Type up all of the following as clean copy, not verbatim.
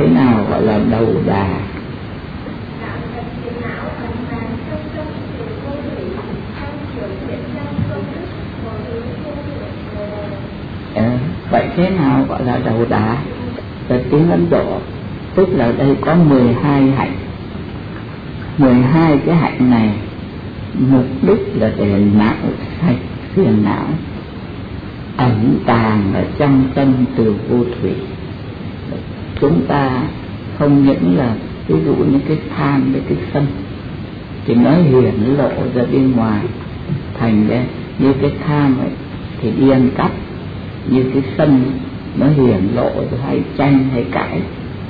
thế nào gọi là đầu đà? Vậy thế nào gọi là đầu đà? Về tiếng Ấn Độ, tức là đây có 12 hạnh. 12 cái hạnh này mục đích là để não sạch phiền não ẩn tàng ở trong tâm từ vô thủy. Chúng ta không những là ví dụ như cái tham với cái sân thì nó hiển lộ ra bên ngoài, thành ra như cái tham ấy thì đi ăn cắp, như cái sân nó hiển lộ hay tranh hay cãi.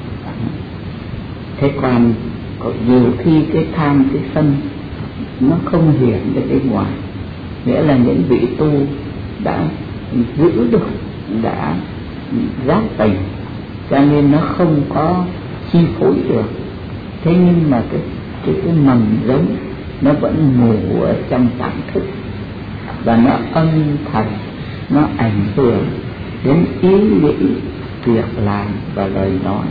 Thế còn nhiều khi cái tham cái sân nó không hiển ra bên ngoài, nghĩa là những vị tu đã giữ được, đã giác tỉnh, cho nên nó không có chi phối được. Thế nhưng mà cái mầm giống nó vẫn ngủ ở trong tạng thức, và nó âm thầm, nó ảnh hưởng đến ý nghĩ, việc làm và lời nói.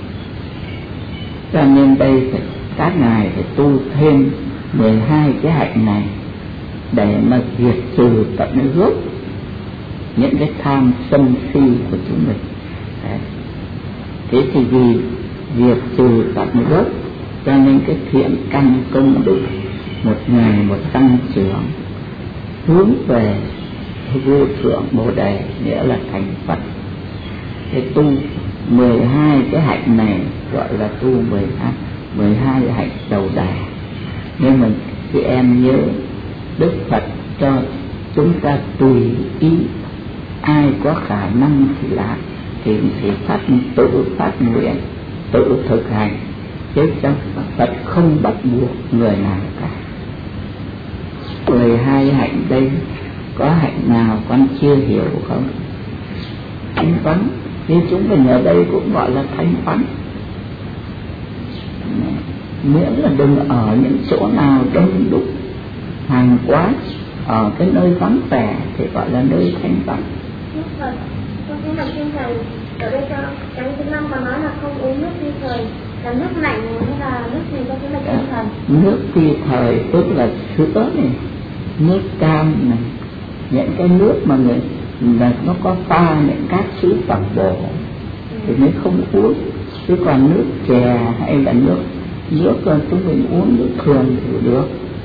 Cho nên đây các ngài phải tu thêm 12 cái hạnh này để mà diệt trừ tận gốc những cái tham sân si của chúng mình. Đấy. Thế thì vì diệt trừ tận gốc, cho nên cái thiện căn công đức một ngày một tăng trưởng, hướng về vô thượng bồ đề, nghĩa là thành Phật. Thế tu 12 cái hạnh này gọi là tu 12 hạnh đầu đà. Nhưng mà chị em nhớ, Đức Phật cho chúng ta tùy ý, ai có khả năng thì làm, thì tự phát nguyện, tự thực hành, chứ trong Phật không bắt buộc người nào cả. 12 hạnh đây có hạnh nào con chưa hiểu không? Thanh vắng, như chúng mình ở đây cũng gọi là thanh vắng, miễn là đừng ở những chỗ nào đông đúc hàng quá, ở cái nơi vắng vẻ thì gọi là nơi thanh vắng. Con xin hỏi xin thầy, ở đây trong thứ 5 có nói là không uống nước phi thời, là nước lạnh hay là nước gì? Con xin hỏi xin thầy. Nước phi thời tức là sữa này, nước cam này, những cái nước mà người là nó có pha những các thứ tẩm bổ thì mới không uống. Chứ còn nước chè hay là nước chúng mình uống nước thường thì được.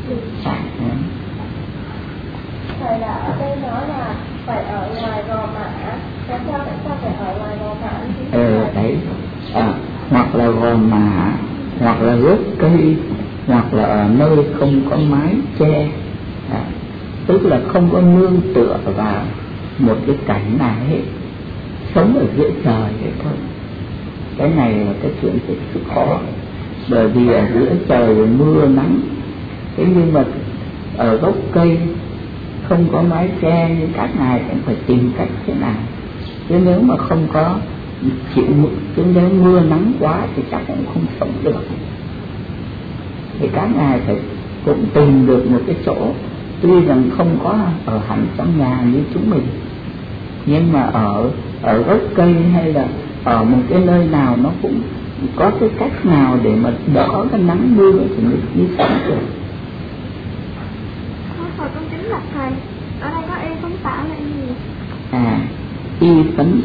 Thầy là ở đây nói là phải ở ngoài Gò Mã, tại sao phải ở ngoài Gò Mã? Đấy, hoặc là Gò Mã, hoặc là gốc cây, hoặc là ở nơi không có mái che, tức là không có nương tựa vào một cái cảnh nào hết, sống ở giữa trời vậy thôi. Cái này là cái chuyện thực sự khó, bởi vì ở giữa trời mưa nắng. Thế nhưng mà ở gốc cây không có mái che, nhưng các ngài cũng phải tìm cách thế nào. Chứ nếu mà không có chịu chứ nếu mưa nắng quá thì chắc cũng không sống được. Thì các ngài phải cũng tìm được một cái chỗ, tuy rằng không có ở hẳn trong nhà như chúng mình, nhưng mà ở gốc cây hay là ở một cái nơi nào nó cũng có cái cách nào để mà đỡ cái nắng mưa thì mới đi sống được. Con kính là thầy, ở đây có y phấn tạo là gì? Y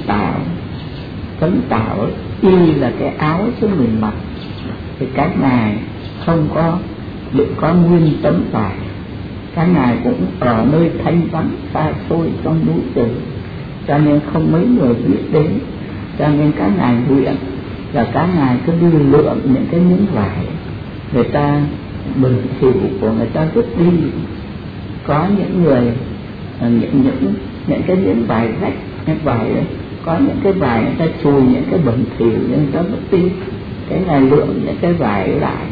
phấn tạo, y là cái áo chúng mình mặc, thì các ngài không có được có nguyên tấm vải. Các ngài cũng ở nơi thanh vắng xa xôi trong núi rừng, cho nên không mấy người biết đến. Cho nên các ngài nguyện là các ngài cứ đi lượm những cái miếng vải, người ta bẩn thỉu của người ta vứt đi. Có những người những cái miếng vải rách, cái vải ấy, có những cái vải người ta chùi những cái bẩn thỉu nhưng người ta vứt đi. Cái ngài lượm những cái vải lại,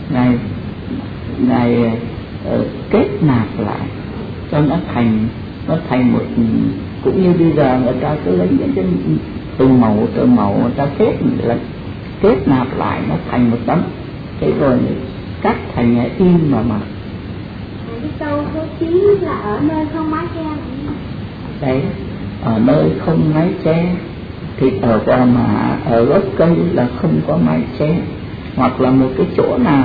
ngài kết nạp lại cho nó thành một, cũng như bây giờ người ta cứ lấy những cái từng màu người ta kết nạp lại nó thành một tấm, thế rồi cắt thành in mà mặc. Cái câu số 9 là ở nơi không mái che. Đấy, ở nơi không mái che thì ở qua mà ở gốc cây là không có mái che, hoặc là một cái chỗ nào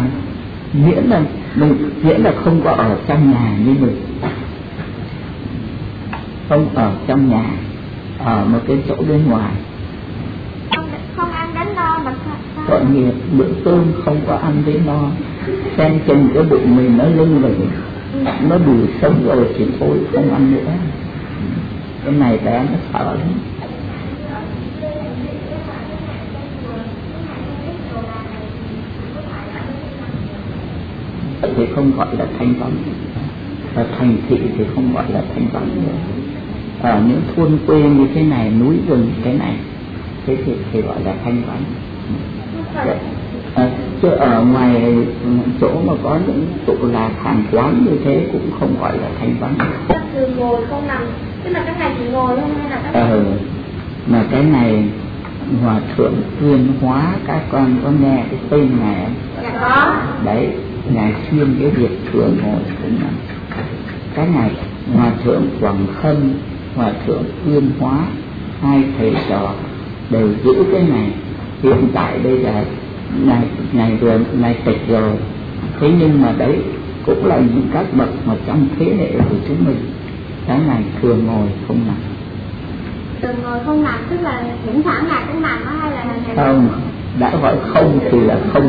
miễn là không có ở trong nhà như mình, không ở trong nhà, ở một cái chỗ bên ngoài. Không ăn đến no mà Tội nghiệp, bữa cơm không có ăn đến no, xem chừng cái bụng mình nó lưng rồi, nó đủ sống rồi thì thôi không ăn nữa. Cái này bé nó sợ lắm. Thì không gọi là thanh vắng, và thành thị thì không gọi là thanh vắng nữa. Ở những thôn quê như thế này, núi rừng thế này, thế thì gọi là thanh vắng. Chứ ở ngoài chỗ mà có những tụ là hàng quán như thế cũng không gọi là thanh vắng. Từ ngồi không nằm, tức là cái này chỉ ngồi không hay là các mà cái này Hòa thượng tuyên hóa, các con có nghe cái tên này không? Dạ có. Đấy, ngài xuyên cái việc thừa ngồi cũng là cái này. Hòa thượng Quảng Khân, Hòa thượng tuyên hóa, hai thầy trò đều giữ cái này. Hiện tại bây giờ ngày tịch rồi, thế nhưng mà đấy cũng là những các bậc mà trong thế hệ của chúng mình, cái này thường ngồi không nằm. Thường ngồi không nằm tức là thỉnh thoảng là cái nằm hay là không, đã gọi không thì là không.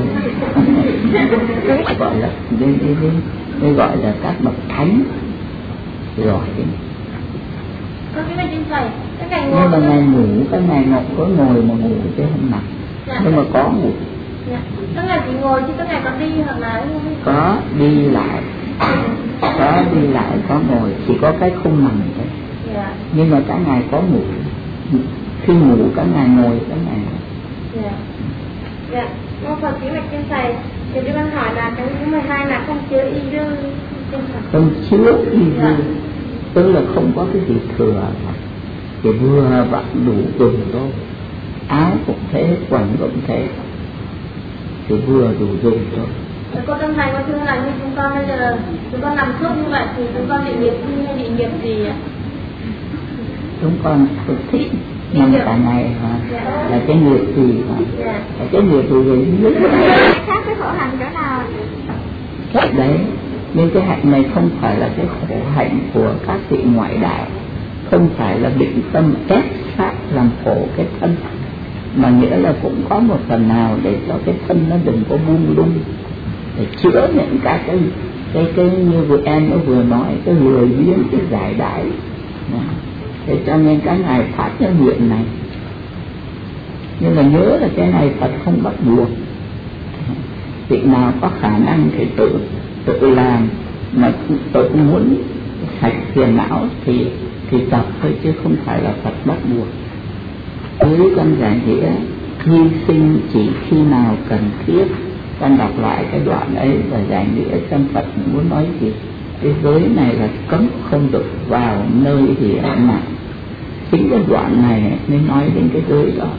Gọi là đây gọi là các bậc thánh rồi. Có cái này trên thầy, cái này ngồi. Nhưng mà ngày ngủ, cái ngày ngọc có ngồi mà ngủ chứ không nằm. Dạ. Nhưng mà có ngủ. Dạ. Cái ngày chỉ ngồi chứ cái ngày có đi hoặc là có đi lại, có đi lại, có ngồi, chỉ có cái không nằm thôi. Dạ. Nhưng mà cả ngày có ngủ, khi ngủ cả ngày ngồi cả ngày. Dạ. Dạ. Con Phật chỉ mạch trên thầy, thì đi con hỏi là cái thứ 12 là không chứa y dư trên Phật. Không chứa y dư, tức là không có cái gì thừa, thì vừa vặn đủ dùng thôi. Áo cũng thế, quần cũng thế, thì vừa đủ dùng thôi. Cô Tâm Thầy có thương là như chúng con bây giờ chúng con nằm suốt như vậy thì chúng con bị nghiệp thi hay bị nghiệp gì ạ? Chúng con thích nằm cả ngày hả? Là cái nghiệp gì hả? Là cái nghiệp gì nhất? Khác cái khổ hạnh chỗ nào? Khác đấy, nhưng cái hạnh này không phải là cái khổ hạnh của các vị ngoại đạo, không phải là định tâm ép sát làm khổ cái thân, mà nghĩa là cũng có một phần nào để cho cái thân nó đừng có buông lung, để chữa những các cái như vừa em nó vừa nói, cái lười biếng, cái giải đãi. Thế cho nên cái ngài phát cái nguyện này, nhưng mà nhớ là cái này Phật không bắt buộc. Vị nào có khả năng thì tự làm, mà tự muốn sạch phiền não thì tập thôi, chứ không phải là Phật bắt buộc. Với con giải nghĩa hy sinh chỉ khi nào cần thiết. Con đọc lại cái đoạn ấy và giải nghĩa xem Phật muốn nói gì. Cái giới này là cấm không được vào nơi hiểm nào. Chính cái đoạn này mới nói đến cái giới đó.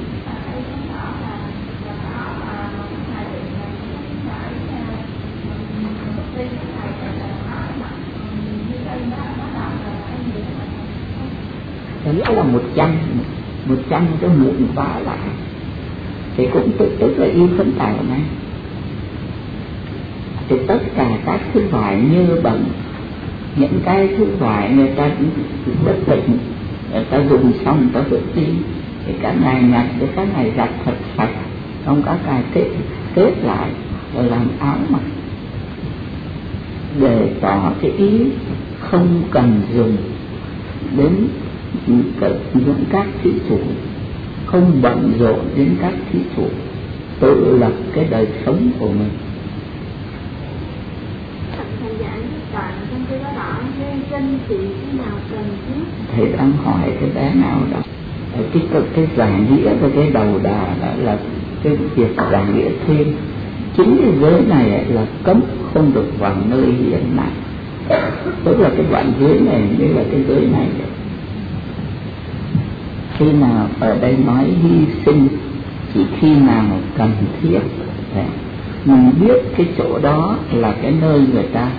Nghĩa là 100 cái muộn quá lại thì cũng tức là y phấn tạo này. Thì tất cả các thứ vải như bẩn, những cái thứ vải người ta bất định, người ta dùng xong người ta vứt đi, thì các ngài nhặt để các ngài giặt thật sạch, xong các ngài kết lại rồi làm áo mặc, để tỏ cái ý không cần dùng đến những các thí chủ, không bận rộn đến các thí chủ, tự lập cái đời sống của mình. Thầy đang hỏi cái bé nào đó, cái giải nghĩa và cái đầu đà đó là cái việc giải nghĩa thêm. Chính cái giới này là cấm không được vào nơi hiểm nào, tức là cái đoạn giới này mới là cái giới này. Khi nào ở đây nói hy sinh chỉ khi nào cần thiết, mình biết cái chỗ đó là cái nơi người ta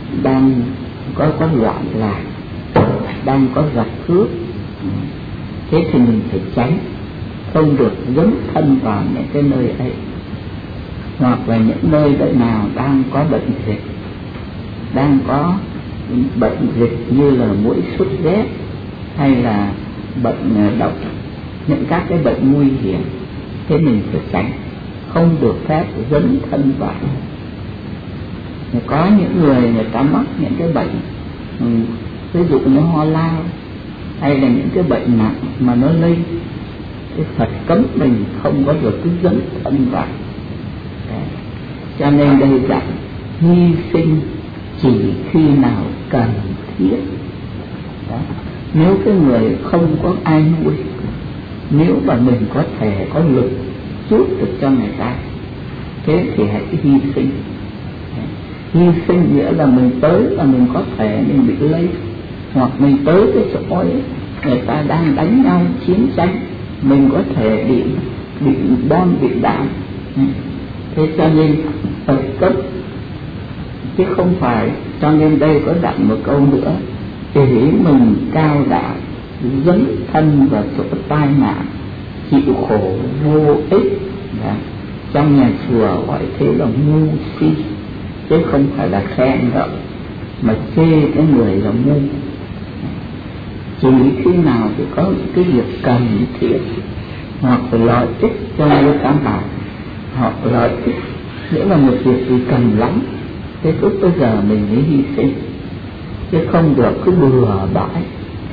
đang có loạn lạc, đang có giặc cướp, Thế thì mình phải tránh, không được dấn thân vào những cái nơi ấy, hoặc là những nơi nơi nào đang có bệnh dịch, đang có bệnh dịch như là muỗi sốt rét hay là bệnh độc, những các cái bệnh nguy hiểm. Thế mình phải tránh, không được phép dấn thân vào. Có những người ta mắc những cái bệnh ví dụ như ho lao hay là những cái bệnh nặng mà nó lây, cái Phật cấm mình không có được cứ dấn thân vào. Cho nên đây dạy hy sinh chỉ khi nào cần thiết. Đó. Nếu cái người không có ai nuôi, nếu mà mình có thể có lực giúp được cho người ta, thế thì hãy hy sinh. Hy sinh nghĩa là mình tới là mình có thể mình bị lấy, hoặc mình tới cái chỗ ấy người ta đang đánh nhau chiến tranh, mình có thể bị bom bị đạn. Thế cho nên Phật cấp chứ không phải. Cho nên đây có đặt một câu nữa: để mình cao đạo dấn thân vào chỗ tai nạn, chịu khổ vô ích. Trong nhà chùa gọi thế là ngu si, chứ không phải là khen đâu mà chê cái người là ngu. Chỉ khi nào thì có cái việc cần thiết, hoặc lợi ích cho người ta bảo, hoặc lợi ích nếu là một việc gì cần lắm, thế lúc bây giờ mình mới hy sinh, chứ không được cứ bừa bãi.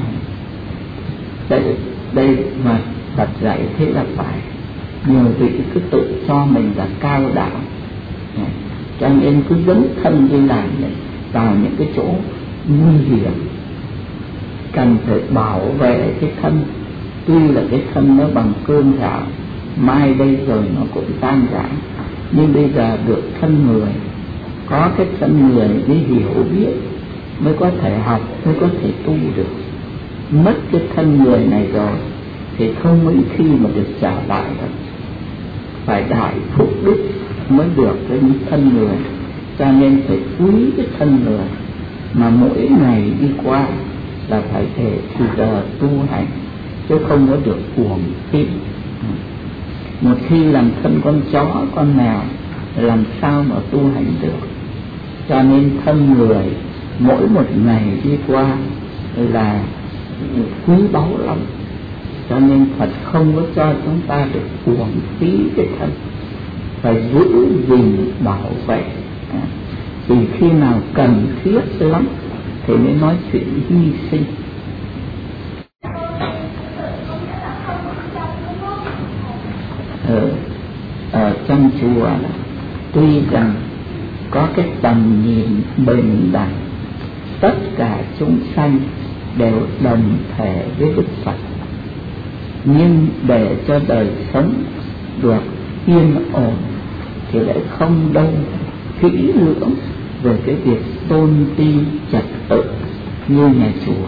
Đây mà Phật dạy thế là phải. Nhiều vị cứ tự cho mình là cao đạo, cho nên cứ dấn thân đi làm vào những cái chỗ nguy hiểm, cần phải bảo vệ cái thân. Tuy là cái thân nó bằng cơm gạo, mai đây rồi nó cũng tan rã, nhưng bây giờ được thân người, có cái thân người mới hiểu biết, mới có thể học, mới có thể tu được. Mất cái thân người này rồi thì không mấy khi mà được trả lại đâu. Phải đại phúc đức mới được cái thân người. Cho nên phải quý cái thân người, mà mỗi ngày đi qua là phải để thì giờ tu hành, chứ không có được cuồng tín. Một khi làm thân con chó con mèo làm sao mà tu hành được. Cho nên thân người mỗi một ngày đi qua là quý báu lắm. Cho nên Phật không có cho chúng ta được cuồng phí cái thân, phải giữ gìn bảo vệ. Chỉ khi nào cần thiết lắm thì mới nói chuyện hy sinh. Ở trong chùa là tuy rằng có cái tầm nhìn bình đẳng, tất cả chúng sanh đều đồng thể với Đức Phật, nhưng để cho đời sống được yên ổn thì lại không đâu kỹ lưỡng về cái việc tôn ti trật tự như nhà chùa.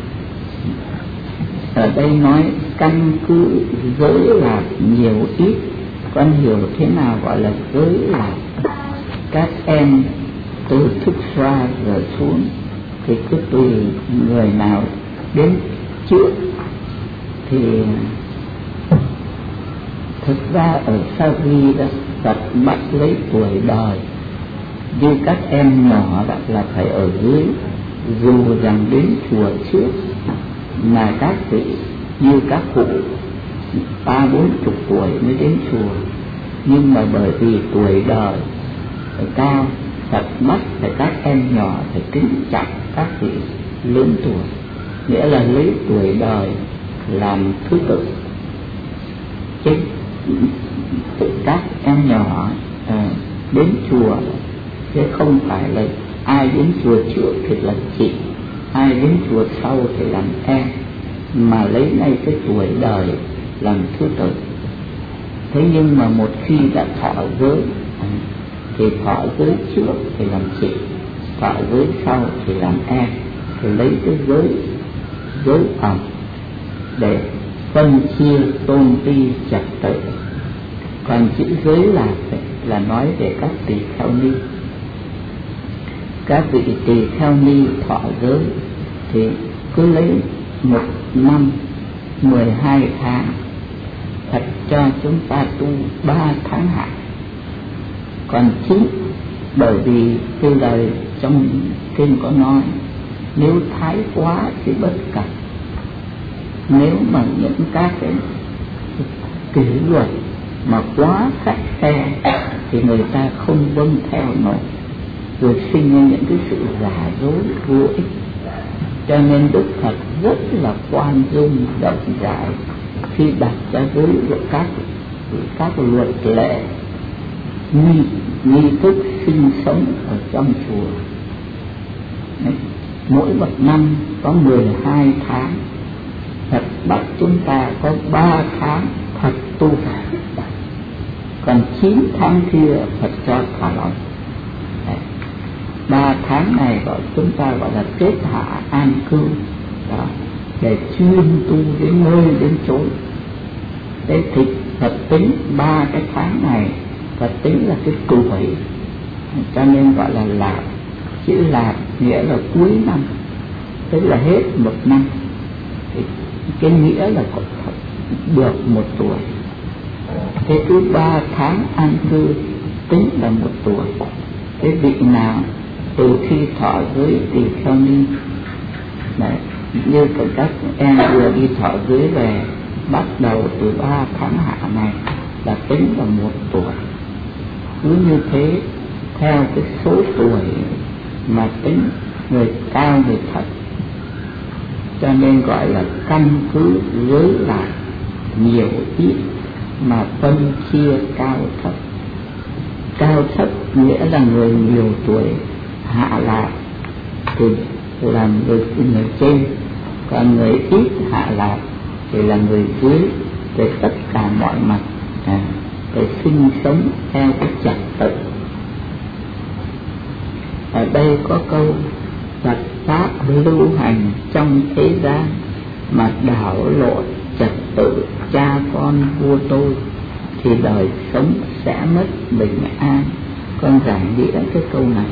Ở đây nói căn cứ giới lạc nhiều ít, con hiểu thế nào gọi là giới lạc? Các em từ thức xoa rồi xuống thì cứ tùy người nào đến trước. Thì thực ra ở Sa Vi đó, Phật bắt lấy tuổi đời. Như các em nhỏ đó là phải ở dưới, dù rằng đến chùa trước mà các vị như các cụ 30-40 tuổi mới đến chùa, nhưng mà bởi vì tuổi đời cao, Phật bắt phải các em nhỏ phải kính trọng các vị lớn tuổi, nghĩa là lấy tuổi đời làm thứ tự. Chứ các em nhỏ đến chùa chứ không phải là ai đến chùa trước thì làm chị, ai đến chùa sau thì làm em, mà lấy ngay cái tuổi đời làm thứ tự. Thế nhưng mà một khi đã thọ giới thì thọ giới trước thì làm chị, thọ giới sau thì làm em, thì lấy cái giới ẩm để phân chia tôn ti trật tự. Còn chữ giới là nói về các tỳ kheo ni. Các vị tỳ kheo ni thọ giới thì cứ lấy 1 năm 12 tháng, Phật cho chúng ta tu 3 tháng hạ. Còn 9, bởi vì cái lời trong kinh có nói nếu thái quá thì bất cập. Nếu mà những các cái kỷ luật mà quá khắt khe thì người ta không vâng theo nổi, rồi sinh ra những cái sự giả dối vô ích. Cho nên Đức Phật rất là khoan dung rộng rãi khi đặt ra với các luật lệ nghi thức sinh sống ở trong chùa. Mỗi một năm có 12 tháng, Phật bắt chúng ta có 3 tháng thật tu hành, còn 9 tháng kia Phật cho thả lỏng. 3 tháng này chúng ta gọi là kết hạ an cư đó, để chuyên tu đến nơi đến chốn. Thế thì Phật tính 3 cái tháng này, Phật tính là cái tuổi, cho nên gọi là lạp. Chữ lạp nghĩa là cuối năm, tức là hết một năm. Thì cái nghĩa là được 1 tuổi. Thế cứ 3 tháng an cư tính là 1 tuổi. Cái vị nào từ khi thọ giới thì theo ni, như các em vừa đi thọ giới về, bắt đầu từ 3 tháng hạ này là tính là 1 tuổi. Cứ như thế theo cái số tuổi mà tính người cao người thấp, cho nên gọi là căn cứ giới lạc nhiều ít mà phân chia cao thấp. Cao thấp nghĩa là người nhiều tuổi, hạ lạc thì là người trên, còn người ít hạ lạc thì là người dưới. Về tất cả mọi mặt để sinh sống theo cái trật tự. Ở đây có câu Phật pháp lưu hành trong thế gian mà đảo lộn trật tự cha con vua tôi thì đời sống sẽ mất bình an. Con giải nghĩa cái câu này.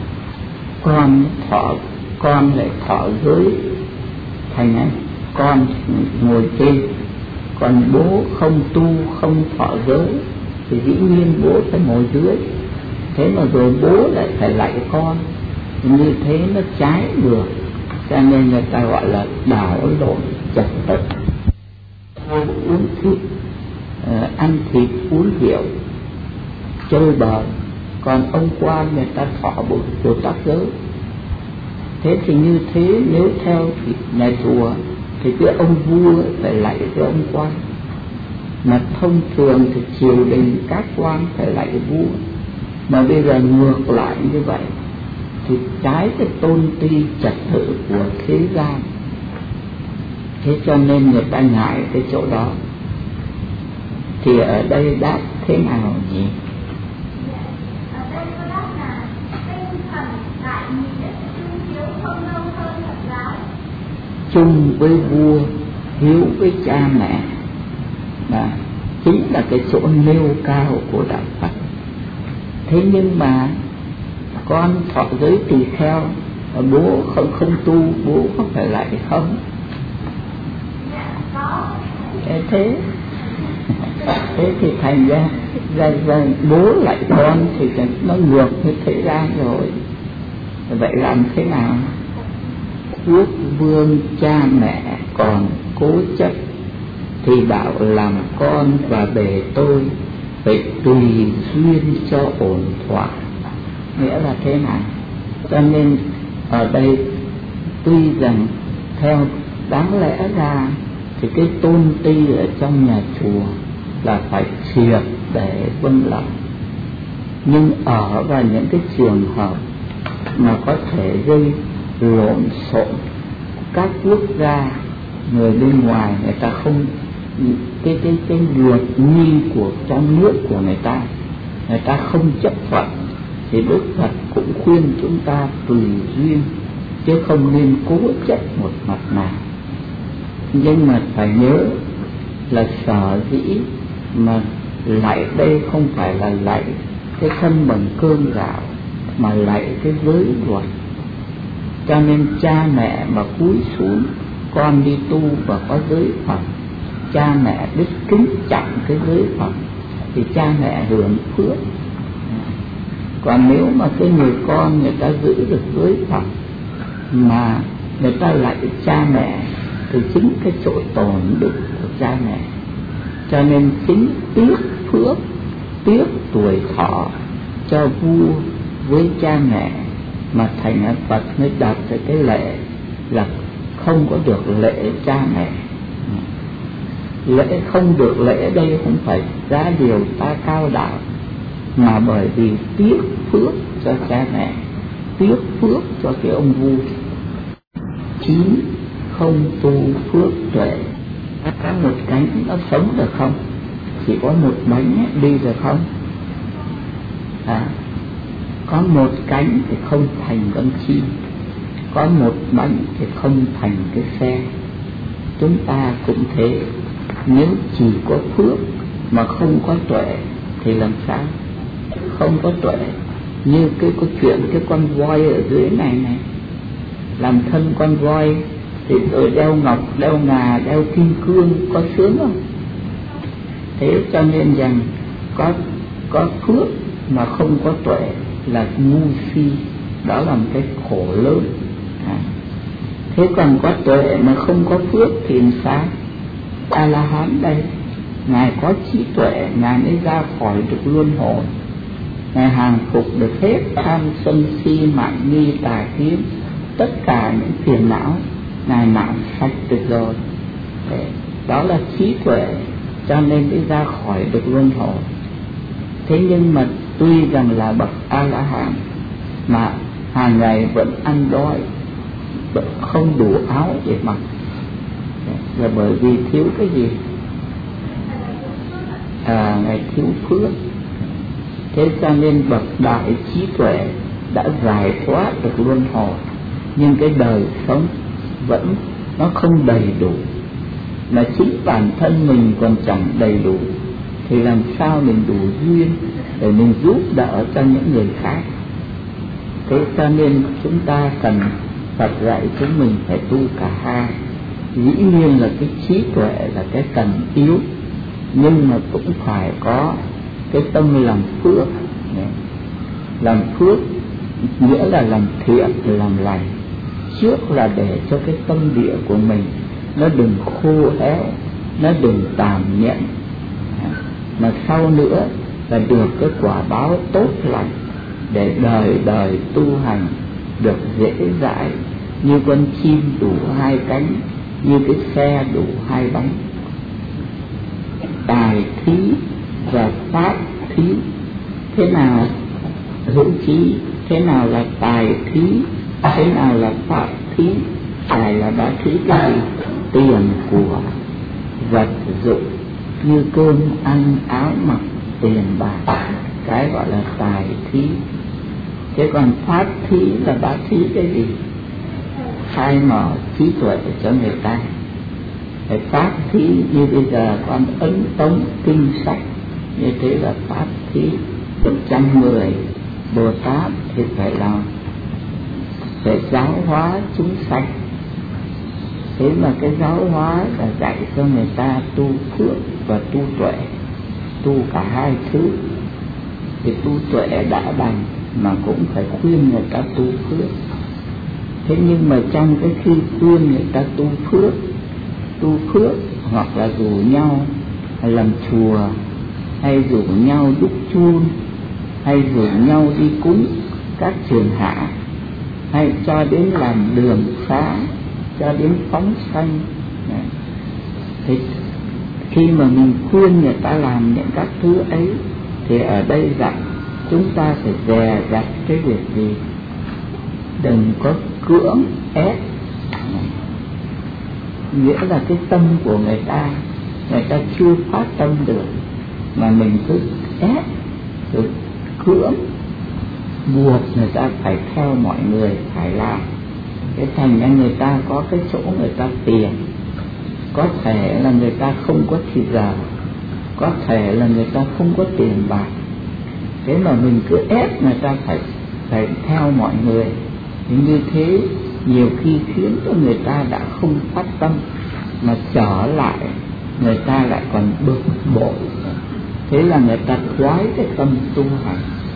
Con lại thọ giới thành ấy, con ngồi trên, còn bố không tu không thọ giới thì dĩ nhiên bố phải ngồi dưới. Thế mà rồi bố lại phải lạy con, như thế nó trái được. Cho nên người ta gọi là đảo lộn trật tự. Uống thịt, ăn thịt uống rượu, chơi bời, còn ông quan người ta thọ Bồ Tát giới. Thế thì như thế nếu theo nhà chùa thì cái ông vua phải lạy cái ông quan, mà thông thường thì triều đình các quan phải lạy vua. Mà bây giờ ngược lại như vậy thì trái cái tôn ti trật tự của thế gian. Thế cho nên người ta ngại cái chỗ đó. Thì ở đây đáp thế nào nhỉ? Ở đây có đáp là tinh thần đại nghĩa trung hiếu không lâu hơn Phật giáo. Chung với vua, hiếu với cha mẹ, chính là cái chỗ nêu cao của đạo Phật. Thế nhưng mà con thọ giới tỳ kheo, bố không tu, bố có phải lại không? Thế thì thành ra bố lại con thì nó ngược như thế ra rồi. Vậy làm thế nào? Quốc vương cha mẹ còn cố chấp thì bảo làm con và bề tôi phải tùy duyên cho ổn thỏa. Nghĩa là thế nào? Cho nên ở đây tuy rằng theo đáng lẽ ra thì cái tôn ti ở trong nhà chùa là phải triệt để vâng lòng, nhưng ở vào những cái trường hợp mà có thể gây lộn xộn, các quốc gia người bên ngoài người ta không cái luật nghi của trong nước của người ta không chấp thuận, thì Đức Phật cũng khuyên chúng ta tùy duyên chứ không nên cố chấp một mặt nào. Nhưng mà phải nhớ là sở dĩ mà lạy đây không phải là lạy cái thân bằng cơm gạo, mà lạy cái giới luật. Cho nên cha mẹ mà cúi xuống con đi tu và có giới phẩm cha mẹ biết kính trọng cái giới Phật thì cha mẹ hưởng phước. Còn nếu mà cái người con người ta giữ được giới Phật mà người ta lại cha mẹ thì chính cái chỗ tổn đức của cha mẹ. Cho nên chính tiếc phước, tiếc tuổi thọ cho vua với cha mẹ mà thành Phật mới đặt cái lệ là không có được lễ cha mẹ. Lễ không được lễ đây không phải ra điều ta cao đạo, mà bởi vì tiếc phước cho cha mẹ, tiếc phước cho cái ông vua. 9. Không tu phước tuệ. Có một cánh nó sống được không? Chỉ có một bánh đi được không? Có một cánh thì không thành con chim, có một bánh thì không thành cái xe. Chúng ta cũng thế, nếu chỉ có phước mà không có tuệ thì làm sao? Không có tuệ. Như cái câu chuyện cái con voi ở dưới này làm thân con voi thì rồi đeo ngọc, đeo ngà, đeo kim cương, có sướng không? Thế cho nên rằng có phước mà không có tuệ là ngu si, đó là một cái khổ lớn. Thế còn có tuệ mà không có phước thì làm sao? A La Hán đây, ngài có trí tuệ, ngài mới ra khỏi được luân hồi, ngài hàng phục được hết tham sân si mạng nghi tà kiến, tất cả những phiền não ngài mạng sạch được rồi. Đó là trí tuệ, cho nên mới ra khỏi được luân hồi. Thế nhưng mà tuy rằng là bậc A La Hán mà hàng ngày vẫn ăn đói, vẫn không đủ áo để mặc, là bởi vì thiếu cái gì? Ngài thiếu phước. Thế cho nên bậc đại trí tuệ đã giải thoát được luân hồi, nhưng cái đời sống vẫn nó không đầy đủ, mà chính bản thân mình còn chẳng đầy đủ thì làm sao mình đủ duyên để mình giúp đỡ cho những người khác. Thế cho nên chúng ta cần Phật dạy chúng mình phải tu cả hai. Dĩ nhiên là cái trí tuệ là cái cần yếu, nhưng mà cũng phải có cái tâm làm phước. Làm phước nghĩa là làm thiện, làm lành. Trước là để cho cái tâm địa của mình nó đừng khô héo, nó đừng tàn nhẫn, mà sau nữa là được cái quả báo tốt lành, để đời đời tu hành được dễ dãi, như con chim đủ hai cánh, như cái xe đủ hai bánh. Tài thí và pháp thí. Thế nào hữu trí? Thế nào là tài thí? Thế nào là pháp thí? Tài là đã thí cái gì? Tiền của, vật dụng như cơm ăn, áo mặc, tiền bạc, cái gọi là tài thí. Thế còn pháp thí là đã thí cái gì? Khai mở trí tuệ cho người ta. Cái pháp thí như bây giờ con ấn tống kinh sách, như thế là pháp thí. 110 Bồ Tát thì phải làm, phải giáo hóa chúng sanh. Thế mà cái giáo hóa là dạy cho người ta tu phước và tu tuệ, tu cả hai thứ. Thì tu tuệ đã đành mà cũng phải khuyên người ta tu phước. Thế nhưng mà trong cái khi khuyên người ta tu phước hoặc là rủ nhau hay làm chùa, hay rủ nhau đúc chuông, hay rủ nhau đi cúng các trường hạ, hay cho đến làm đường xá, cho đến phóng sanh. Thì khi mà mình khuyên người ta làm những các thứ ấy thì ở đây dặn chúng ta phải dè dặt cái việc gì? Đừng có cưỡng ép. Nghĩa là cái tâm của người ta chưa phát tâm được mà mình cứ ép rồi cưỡng buộc người ta phải theo mọi người phải làm. Cái thành ra người ta có cái chỗ người ta tiền, có thể là người ta không có thì giờ, có thể là người ta không có tiền bạc. Thế mà mình cứ ép người ta phải theo mọi người, thì như thế nhiều khi khiến cho người ta đã không phát tâm mà trở lại người ta lại còn bực bội. Thế là người ta khoái cái tâm tu hành.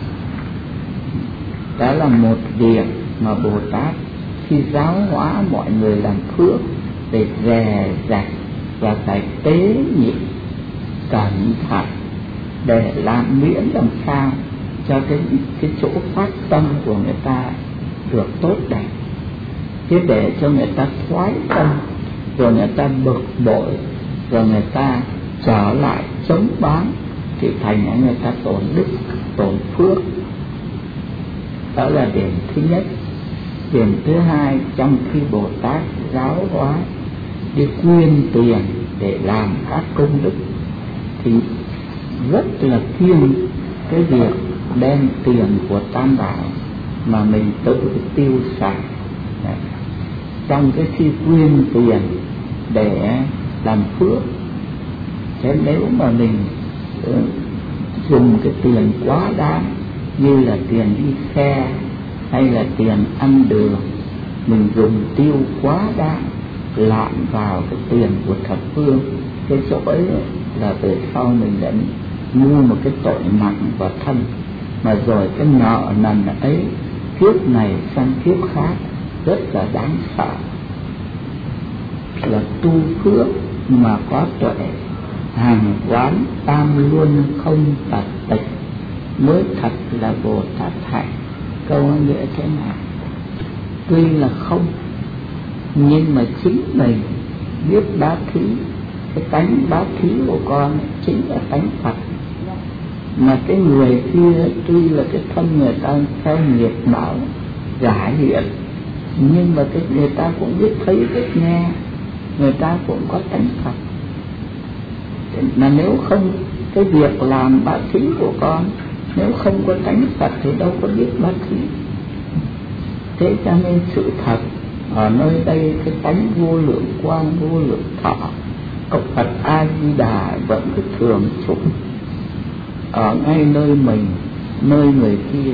Đó là một việc mà Bồ Tát khi giáo hóa mọi người làm phước để dè dặt và phải tế nhị cẩn thận để làm miễn làm sao cho cái chỗ phát tâm của người ta được tốt đẹp. Chứ để cho người ta khoái tâm, rồi người ta bực bội, rồi người ta trở lại chống bán, thì thành ra người ta tổn đức, tổn phước. Đó là điểm thứ nhất. Điểm thứ hai, trong khi Bồ Tát giáo hóa đi quyên tiền để làm các công đức thì rất là kiêng cái việc đem tiền của Tam Bảo mà mình tự tiêu xài. Trong cái khi quyên tiền để làm phước, thế nếu mà mình dùng cái tiền quá đáng như là tiền đi xe hay là tiền ăn đường, mình dùng tiêu quá đáng lạm vào cái tiền của thập phương, cái chỗ ấy là về sau mình đã mua một cái tội nặng vào thân, mà rồi cái nợ nần ấy kiếp này sang kiếp khác rất là đáng sợ. Là tu phước mà có tuệ, hàng quán tam luân không tật tịch mới thật là Bồ Tát hạnh. Câu nghĩa thế nào? Tuy là không, nhưng mà chính mình biết bá thí, cái tánh bá thí của con chính là tánh Phật. Mà cái người kia tuy là cái thân người ta theo nghiệp báo giả hiện, nhưng mà cái người ta cũng biết thấy biết nghe, người ta cũng có tánh Phật. Mà nếu không, cái việc làm bá thí của con nếu không có tánh Phật thì đâu có biết bá thí. Thế cho nên sự thật ở nơi đây, cái tánh vô lượng quang vô lượng thọ của Phật A Di Đà vẫn cứ thường trụ ở ngay nơi mình, nơi người kia.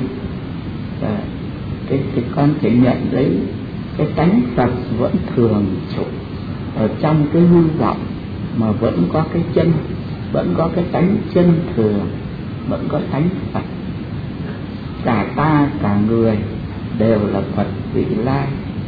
Thì con phải nhận lấy cái tánh Phật vẫn thường trụ ở trong cái hư vọng, mà vẫn có cái chân, vẫn có cái tánh chân thường, vẫn có tánh Phật. Cả ta cả người đều là Phật vị lai.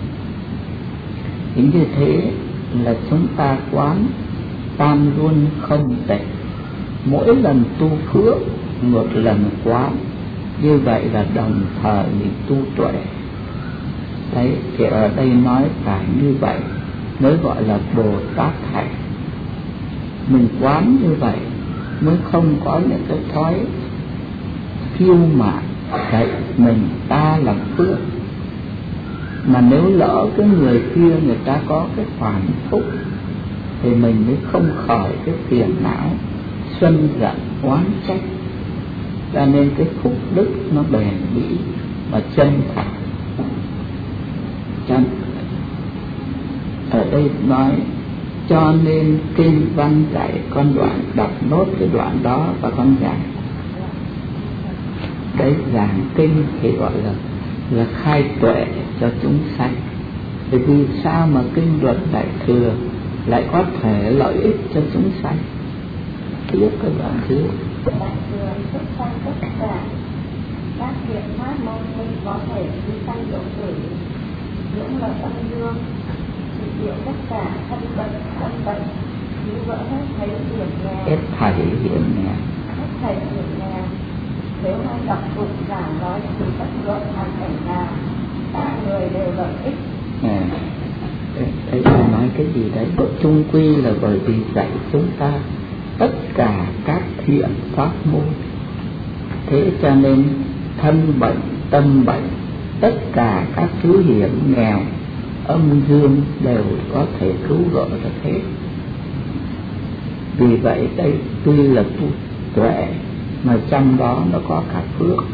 Chính như thế là chúng ta quán tam luân không tịch, mỗi lần tu phước một lần quán, như vậy là đồng thời mình tu tuệ. Đấy, thì ở đây nói phải như vậy mới gọi là Bồ Tát hạnh. Mình quán như vậy mới không có những cái thói kiêu mạn đấy mình ta làm phước. Mà nếu lỡ cái người kia người ta có cái khoản phúc thì mình mới không khỏi cái phiền não xuân giận oán trách. Cho nên cái phúc đức nó bền bỉ và chân thật. Ở đây nói cho nên kinh văn dạy con đoạn, đọc nốt cái đoạn đó và con dạy. Đấy, giảng kinh thì gọi là khai tuệ cho chúng sanh. Thì vì sao mà kinh luật Đại Thừa lại có thể lợi ích cho chúng sanh? Tiếp các bạn chứ. Đại Thừa xuất sanh tất cả các thiện pháp môn minh có thể đi sanh độ tử, những lợi âm dương, trị liệu tất cả thân bệnh, cứu vỡ hết thảy hiểm nghèo. Hết thảy hiểm nghèo. Hết thảy hiểm nghèo. Nếu ai đọc tụng giảng nói thì bất luận hoàn cảnh nào, cả người đều lợi ích. Đây là nói cái gì đấy? Chung quy là bởi vì dạy chúng ta tất cả các thiện pháp môn. Thế cho nên thân bệnh, tâm bệnh, tất cả các thứ hiểm nghèo, âm dương đều có thể cứu gỡ được hết. Vì vậy đây tuy là tu tuệ mà trong đó nó có cả phước.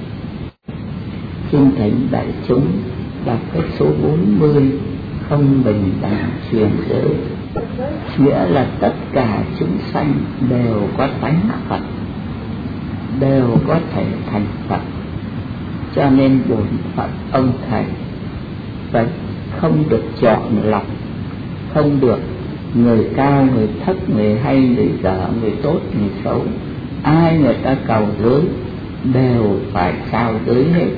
Xin thỉnh đại chúng đọc cái số 40 không bình đẳng truyền giới, nghĩa là tất cả chúng sanh đều có tánh Phật, đều có thể thành Phật. Cho nên bổn Phận ông thầy phải không được chọn lọc, không được người cao, người thấp, người hay, người dở, người tốt, người xấu, ai người ta cầu giới đều phải trao giới hết,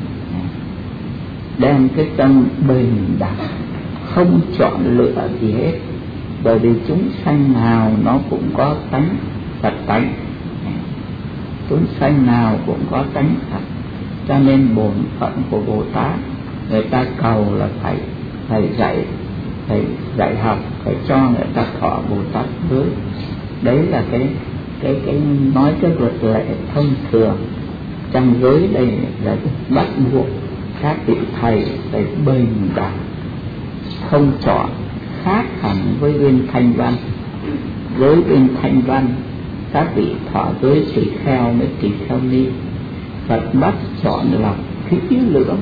đem cái tâm bình đẳng, không chọn lựa gì hết, bởi vì chúng sanh nào nó cũng có tánh Phật tánh, chúng sanh nào cũng có tánh Phật, cho nên bổn phận của Bồ Tát người ta cầu là phải dạy học, phải cho người ta thọ Bồ Tát giới. Đấy là cái nói cái luật lệ thông thường trong giới. Đây là bắt buộc các vị thầy phải bình đẳng, không chọn, khác hẳn với bên Thanh Văn. Với bên Thanh Văn các vị thọ giới tỳ kheo với tỳ kheo ni, Phật bắt chọn lọc kỹ lưỡng.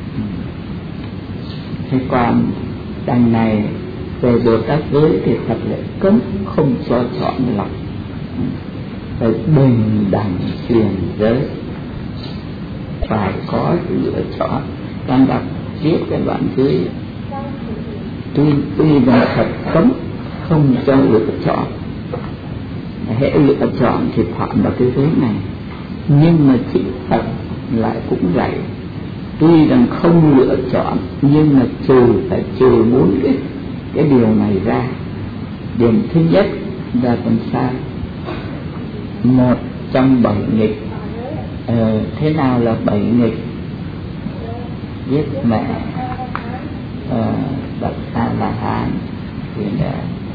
Thế còn đằng này về Bồ Tát giới thì Phật lại cấm không cho chọn lọc, phải bình đẳng truyền giới, phải có lựa chọn. Đang đọc tiếp cái đoạn dưới, tuy là Phật cấm không cho lựa chọn, hễ lựa chọn thì phạm vào cái giới này, nhưng mà chính Phật lại cũng dạy tuy rằng không lựa chọn nhưng mà phải trừ 4 cái điều này ra. Điểm thứ nhất là làm sao? Một trong 7 nghịch. Thế nào là 7 nghịch? Giết mẹ, bậc A La Hán, thì là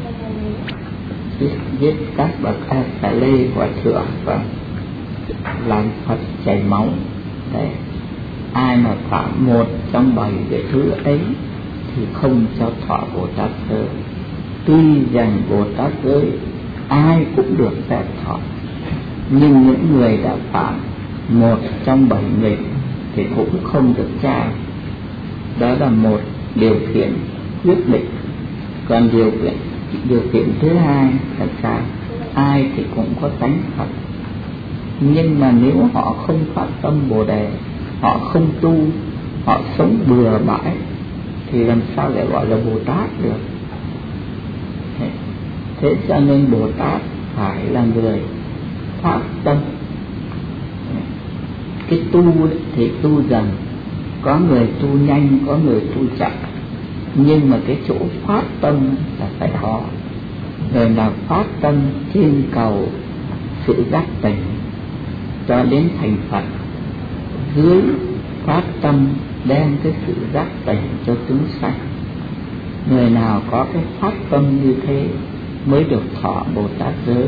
giết các bậc A Xà Lê, Hòa Thượng, và làm Phật chảy máu. Đấy, ai mà phạm một trong 7 cái thứ ấy thì không cho thọ Bồ Tát giới. Tuy rằng Bồ Tát giới ai cũng được phép thọ, nhưng những người đã phạm một trong 7 nghịch thì cũng không được trao. Đó là một điều kiện quyết định. Còn điều kiện thứ hai là sao? Ai thì cũng có tánh Phật, nhưng mà nếu họ không phát tâm Bồ Đề, họ không tu, họ sống bừa bãi thì làm sao lại gọi là Bồ Tát được? Thế cho nên Bồ Tát phải là người phát tâm. Cái tu thì tu dần, có người tu nhanh, có người tu chậm, nhưng mà cái chỗ phát tâm là phải có. Người nào phát tâm chuyên cầu sự giác tỉnh cho đến thành Phật, dưới phát tâm đem cái sự giác tỉnh cho chúng sanh. Người nào có cái phát tâm như thế mới được thọ Bồ Tát giới.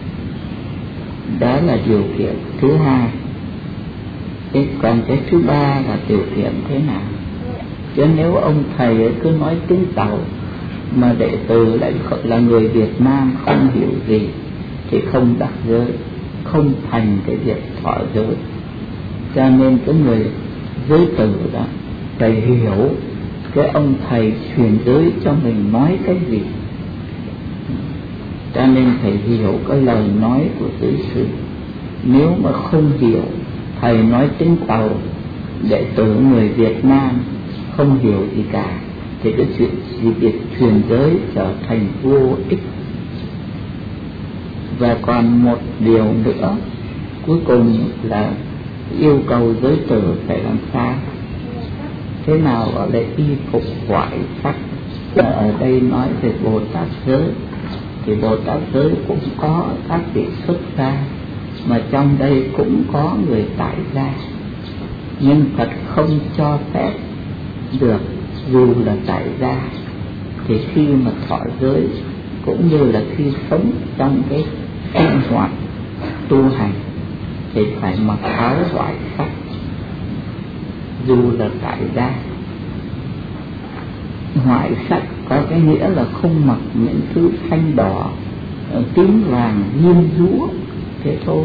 Đó là điều kiện thứ hai. Còn cái thứ ba là điều kiện thế nào? Chứ nếu ông thầy ấy cứ nói tiếng Tàu mà đệ tử lại là người Việt Nam không hiểu gì thì không đắc giới, không thành cái việc thọ giới. Cho nên cái người giới tử đó phải hiểu cái ông thầy truyền giới cho mình nói cái gì. Cho nên phải hiểu cái lời nói của giới sư. Nếu mà không hiểu, thầy nói tiếng Tàu, đệ tử người Việt Nam không hiểu gì cả, thì cái chuyện việc truyền giới trở thành vô ích. Và còn một điều nữa cuối cùng là yêu cầu giới tử phải làm sao? Thế nào gọi là y phục ngoại sắc? Ở đây nói về Bồ Tát giới thì Bồ Tát giới cũng có các vị xuất gia, mà trong đây cũng có người tại gia, nhưng Phật không cho phép được dù là tại gia. Thì khi mà thọ giới cũng như là khi sống trong cái sinh hoạt tu hành thì phải mặc áo ngoại sắc, dù là tại gia. Ngoại sắc có cái nghĩa là không mặc những thứ xanh đỏ, tím vàng, diêm dúa, thế thôi.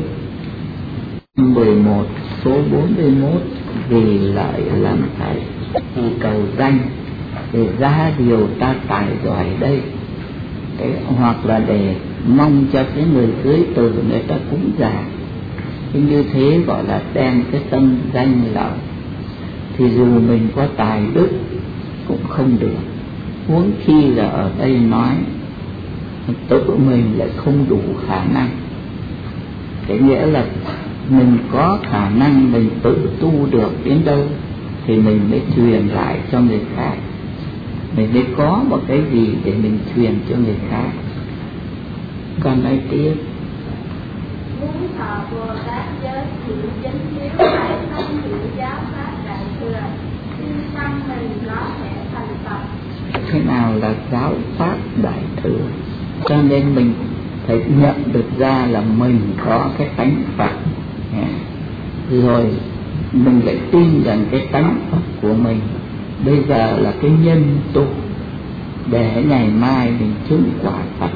11 số 41 vì lợi làm thầy, vì cầu danh, để ra điều ta tài giỏi đây. Hoặc là để mong cho cái người cưới từ người ta cúng dường. Thì như thế gọi là đem cái tâm danh lợi. Thì dù mình có tài đức cũng không được. Huống chi là ở đây nói tự mình lại không đủ khả năng. Cái nghĩa là mình có khả năng mình tự tu được đến đâu thì mình mới truyền lại cho người khác, mình mới có một cái gì để mình truyền cho người khác. Còn nói tiếp, muốn thọ Bồ Tát giới thiệu chánh hiếu phải thông hiểu giáo pháp đại thừa, tin tâm mình có thể thành Phật. thế nào là giáo pháp đại thừa? Cho nên mình phải nhận được ra là mình có cái tánh Phật, rồi mình lại tin rằng cái tánh Phật của mình bây giờ là cái nhân tu để ngày mai mình chứng quả Phật.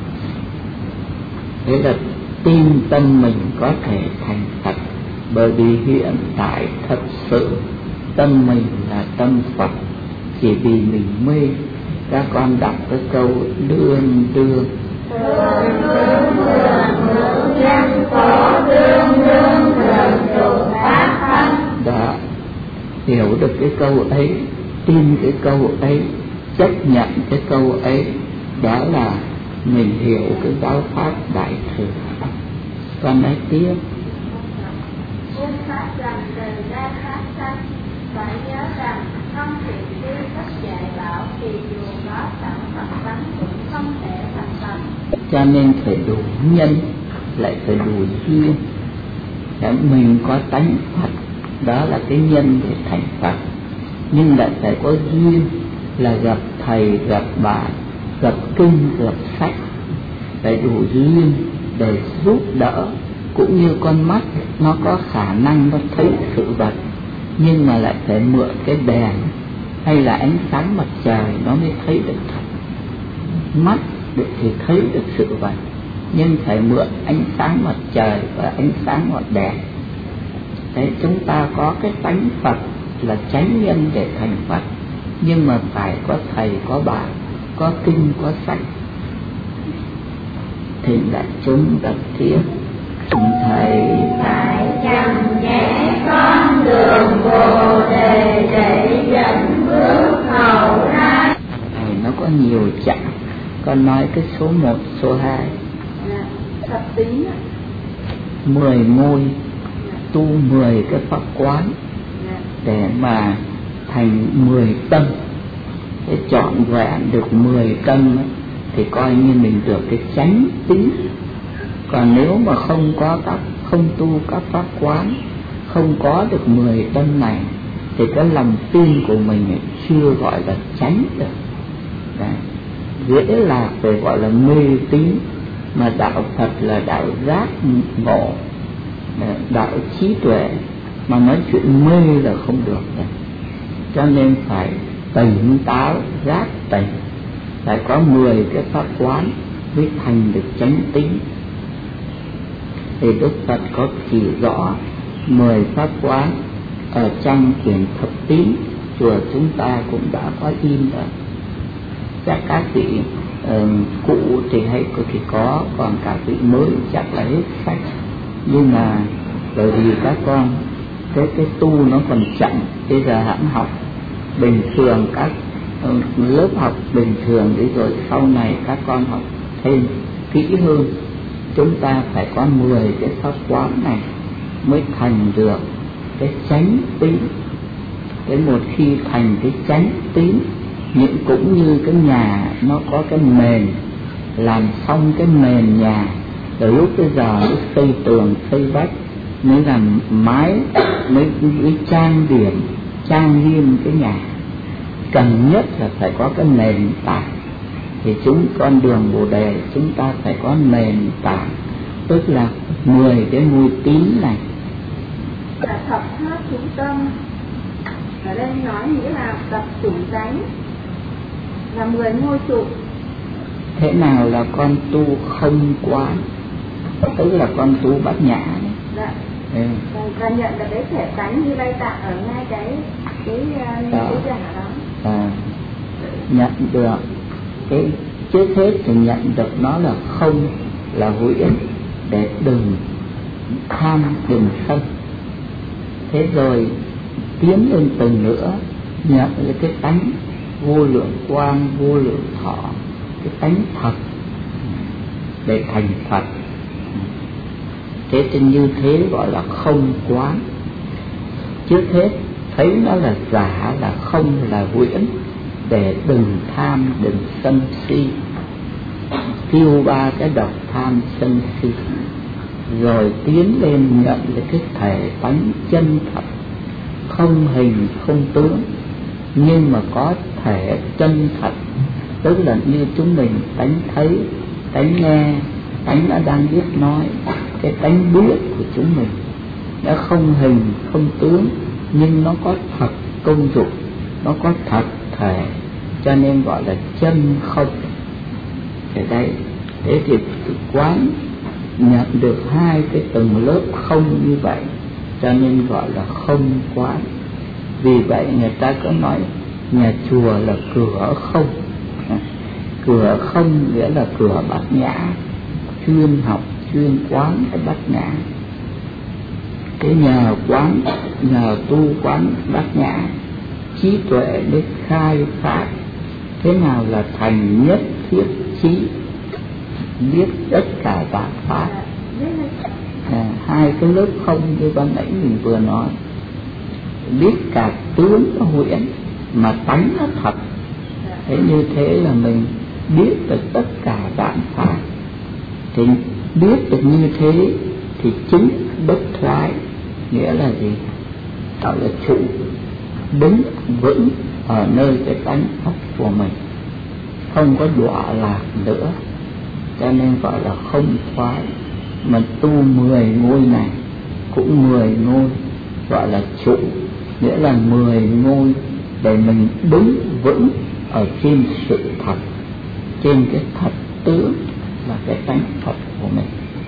Thế là tin tâm mình có thể thành Phật, bởi vì hiện tại thật sự tâm mình là tâm Phật, chỉ vì mình mê. Các con đọc cái câu đương đương đã hiểu được cái câu ấy, tin cái câu ấy, chấp nhận cái câu ấy, đó là mình hiểu cái giáo pháp đại thừa. Con nói tiếp, Muốn pháp rằng từ ra pháp sanh, phải nhớ rằng không thể đưa cách dạy bảo, thì dù có sẵn Phật tánh cũng không thể thành Phật. cho nên phải đủ nhân, lại phải đủ duyên. Mình có tánh Phật, đó là cái nhân để thành Phật, nhưng lại phải có duyên, là gặp thầy, gặp bạn, gặp kinh, gặp sách. Phải đủ duyên để giúp đỡ. Cũng như con mắt nó có khả năng nó thấy sự vật, nhưng mà lại phải mượn cái đèn hay là ánh sáng mặt trời nó mới thấy được thật. Mắt được thì thấy được sự vật, nhưng phải mượn ánh sáng mặt trời và ánh sáng ngọn đèn. Thế chúng ta có cái tánh Phật là chánh nhân để thành Phật, nhưng mà phải có thầy, có bạn, có kinh, có sách. Thì đại chúng đặt thiết, thầy phải chăm nhẽ con đường Bồ Đề để dẫn bước hầu ra. Này nó có nhiều chặng, con nói cái số 1, số 2. Thập tín 10 ngôi, tu 10 cái pháp quán để mà thành 10 tâm. Để trọn vẹn được 10 tâm thì coi như mình được cái chánh tín. Còn nếu mà không tu các pháp quán, không có được 10 tâm này, thì cái lòng tin của mình chưa gọi là chánh được. Đấy. Dễ là phải gọi là mê tín, mà đạo Phật là đạo giác ngộ, đạo trí tuệ, mà nói chuyện mê là không được. Cho nên phải tỉnh táo, giác tỉnh, phải có 10 cái pháp quán mới thành được chánh tín. Thì Đức Phật có chỉ rõ 10 pháp quán ở trong quyển Thập Tín, chùa chúng ta cũng đã có in rồi. Chắc các vị cũ thì có, còn các vị mới chắc là hết sách. Nhưng mà bởi vì các con cái tu nó còn chậm, bây giờ hãng học bình thường, các lớp học bình thường đi, rồi sau này các con học thêm kỹ hơn. Chúng ta phải có 10 cái pháp quán này mới thành được cái chánh tín. Cái một khi thành cái chánh tín, nhưng cũng như cái nhà nó có cái nền, làm xong cái nền nhà rồi lúc bây giờ mới xây tường, xây vách, mới làm mái, mới trang điểm, trang nghiêm cái nhà. Cần nhất là phải có cái nền tảng. Thì con đường Bồ Đề chúng ta phải có nền tảng, tức là 10 cái mũi tín này. Là thập pháp chúng tâm, ở đây nói nghĩa là tập chủ tánh, là 10 ngôi trụ. Thế nào là con tu không quán? Tức là con tu bát nhã. Dạ. Và nhận được cái thể tánh như lai tạng ở ngay cái giả đó. Nhận được cái trước hết thì nhận được nó là không, là huyễn, để đừng tham, đừng sân. Thế rồi tiến lên từng nữa, nhận cái tánh vô lượng quang, vô lượng thọ, cái tánh thật. để thành Phật. Thế thì như thế gọi là không quán. Trước hết thấy nó là giả, là không, là huyễn, để đừng tham, đừng sân si, tiêu ba cái độc tham sân si, rồi tiến lên nhận được cái thể tánh chân thật, không hình không tướng, nhưng mà có thể chân thật, tức là như chúng mình tánh thấy, tánh nghe, tánh đã đang biết nói, cái tánh biết của chúng mình nó không hình không tướng, nhưng nó có thật công dụng, nó có thật thể, cho nên gọi là chân không. Thế đây, thế thì quán nhận được hai cái tầng lớp không như vậy, cho nên gọi là không quán. Vì vậy người ta có nói nhà chùa là cửa không. Cửa không nghĩa là cửa bát nhã, chuyên học, chuyên quán cái bát nhã. Cái nhờ quán, nhờ tu quán bát nhã, trí tuệ mới khai phát thế nào là thành nhất thiết trí, biết tất cả vạn pháp. Hai cái lớp không như ban nãy mình vừa nói, biết cả tướng nó huyễn mà tánh nó thật. Thế như thế là mình biết được tất cả vạn pháp. Thì biết được như thế thì chính bất thoái, nghĩa là gì? Đó là trụ đứng vững ở nơi cái tánh thật của mình, không có đọa lạc nữa, cho nên gọi là không thoái. Mà tu 10 ngôi này cũng 10 ngôi gọi là trụ, nghĩa là 10 ngôi để mình đứng vững ở trên sự thật, trên cái thật tướng là cái tánh thật của mình.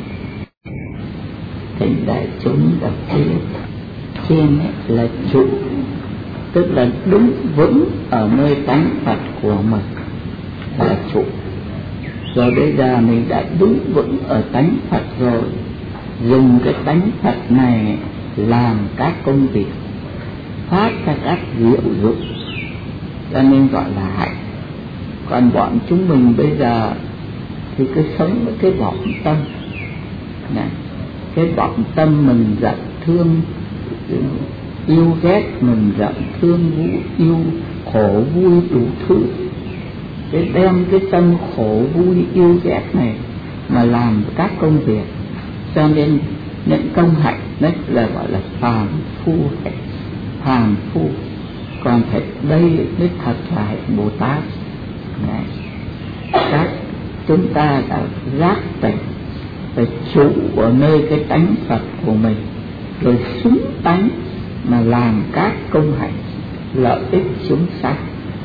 Thỉnh đại chúng đọc tiếp. Trên là trụ, tức là đứng vững ở nơi tánh thật của mình là trụ. Rồi bây giờ mình đã đứng vững ở tánh thật rồi, dùng cái tánh thật này làm các công việc, phát ra các diệu dụng, cho nên gọi là hạnh. Còn bọn chúng mình bây giờ thì cứ sống với cái vọng tâm này. Cái vọng tâm mình giận thương yêu ghét, mình giận thương yêu khổ vui đủ thứ, cái đem cái tâm khổ vui yêu ghét này mà làm các công việc, cho nên những công hạnh đó là gọi là phàm phu hạnh, phàm phu. Còn phải đây mới thật là hạnh Bồ Tát này. Các chúng ta đã giác tỉnh, phải trụ ở nơi cái tánh Phật của mình, rồi xứng tánh mà làm các công hạnh lợi ích chúng sanh.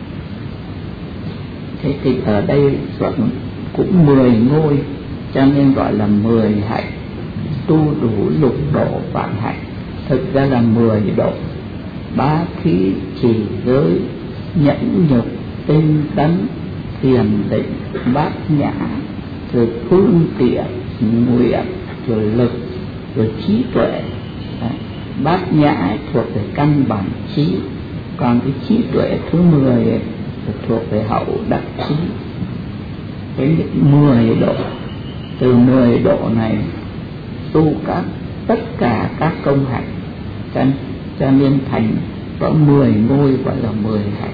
Thế thì ở đây cũng 10 ngôi, cho nên gọi là 10 hạnh, tu đủ lục độ vạn hạnh. Thực ra là 10 độ: bá thí, trì giới, nhẫn nhục, tinh tấn, thiền định, bát nhã, rồi phương tiện, nguyện, rồi lực, rồi trí tuệ. Bát nhã thuộc về căn bản trí, còn cái trí tuệ thứ 10 thuộc về hậu đắc trí. Cái 10 độ, từ 10 độ này tu tất cả các công hạnh, cho nên thành có 10 ngôi gọi là 10 hạnh.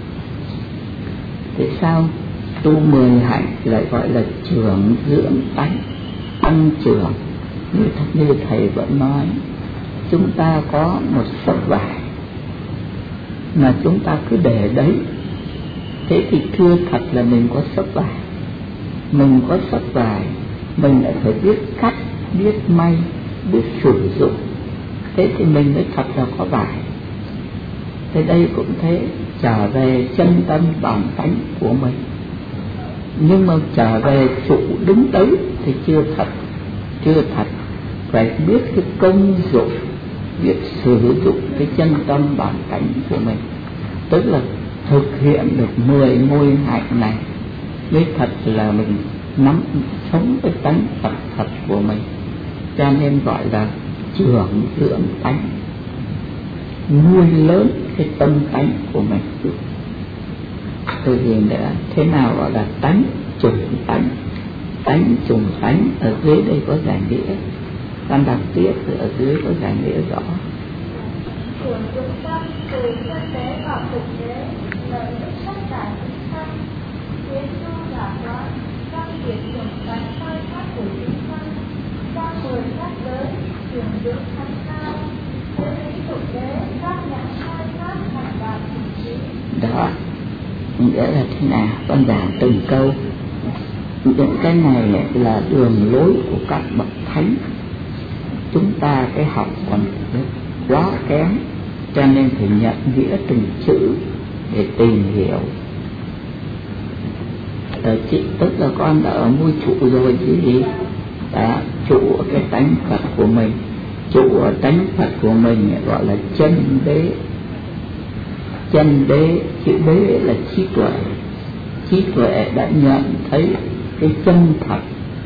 Thế sao tu 10 hạnh lại gọi là trưởng dưỡng tánh, tăng trưởng? Như thầy vẫn nói, chúng ta có một sấp vải mà chúng ta cứ để đấy. Thế thì thưa thật là mình có sấp vải, mình có sấp vải, mình lại phải biết cắt, biết may, biết sử dụng, thế thì mình mới thật là có vải. Thế đây cũng thế, trở về chân tâm bản tánh của mình, nhưng mà trở về trụ đứng đấy thì chưa thật, phải biết cái công dụng, biết sử dụng cái chân tâm bản tánh của mình, tức là thực hiện được 10 ngôi hạnh này mới thật là mình nắm sống cái tánh thật của mình, cho nên gọi là trưởng dưỡng tánh, nuôi lớn cái tâm tánh của mình. Tôi hiện đã thế nào gọi là tánh trưởng tánh, tánh trùng tánh ở dưới đây có giải nghĩa, con đọc tiếp ở dưới có giải nghĩa rõ. Chuyển dụng tâm từ chân đế vào thực đế, lời được tất cả chúng sanh, tiến tu giả quán, trong việc trùng tánh khai thác của chúng sanh, qua 10 pháp giới, chuyển dưỡng thanh cao, thế lý thực đế, các nhãn khai thác thành đạt thực trí. Đó, nghĩa là thế nào? Con giảng từng câu. Những cái này là đường lối của các bậc thánh. Chúng ta cái học còn quá kém, cho nên phải nhận nghĩa từng chữ để tìm hiểu. Tức là con đã ở môi trụ rồi chứ gì? Đã trụ ở cái tánh Phật của mình. Trụ ở tánh Phật của mình gọi là chân đế. Chân đế, chữ đế là trí tuệ. Trí tuệ đã nhận thấy cái chân thật.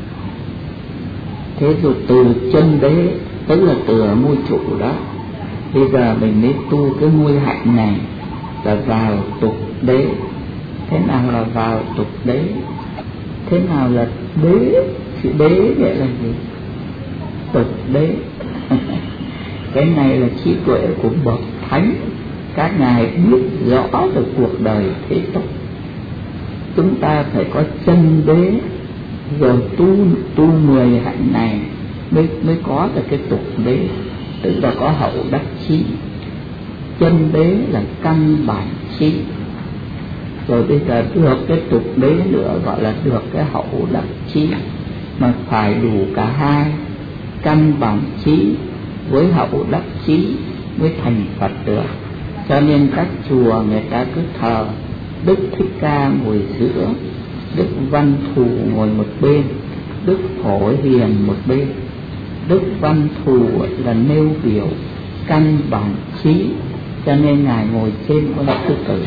Thế rồi từ chân đế, tức là từ ở môi trụ đó, bây giờ mình mới tu cái môi hạnh này là vào tục đế. Thế nào là vào tục đế? Thế nào là đế? Chữ đế nghĩa là gì? Tục đế. Cái này là trí tuệ của bậc thánh. Các ngài biết rõ được cuộc đời thế tục. Chúng ta phải có chân đế, rồi tu 10 hạnh này mới có được cái tục đế, tức là có hậu đắc chí. Chân đế là căn bản trí. Rồi bây giờ được cái tục đế nữa gọi là được cái hậu đắc chí, mà phải đủ cả hai, căn bản trí với hậu đắc chí mới thành Phật được. Cho nên các chùa người ta cứ thờ Đức Thích Ca ngồi giữa, Đức Văn Thù ngồi một bên, Đức Phổ Hiền một bên. Đức Văn Thù là nêu biểu căn bản trí, cho nên ngài ngồi trên con thứ tự.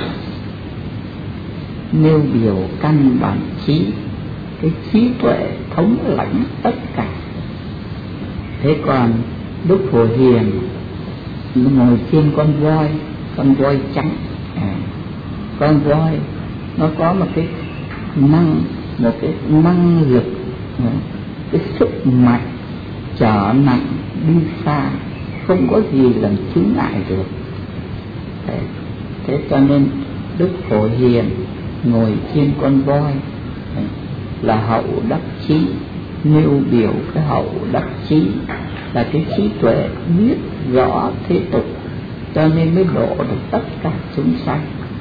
Nêu biểu căn bản trí, cái trí tuệ thống lãnh tất cả. Thế còn Đức Phổ Hiền ngồi trên con voi trắng. Con voi nó có một cái năng lực, cái sức mạnh trở nặng đi xa, không có gì làm chướng ngại được. Thế cho nên Đức Phổ Hiền ngồi trên con voi là hậu đắc chí, nêu biểu cái hậu đắc chí là cái trí tuệ biết rõ thế tục, cho nên mới độ được tất cả chúng sanh.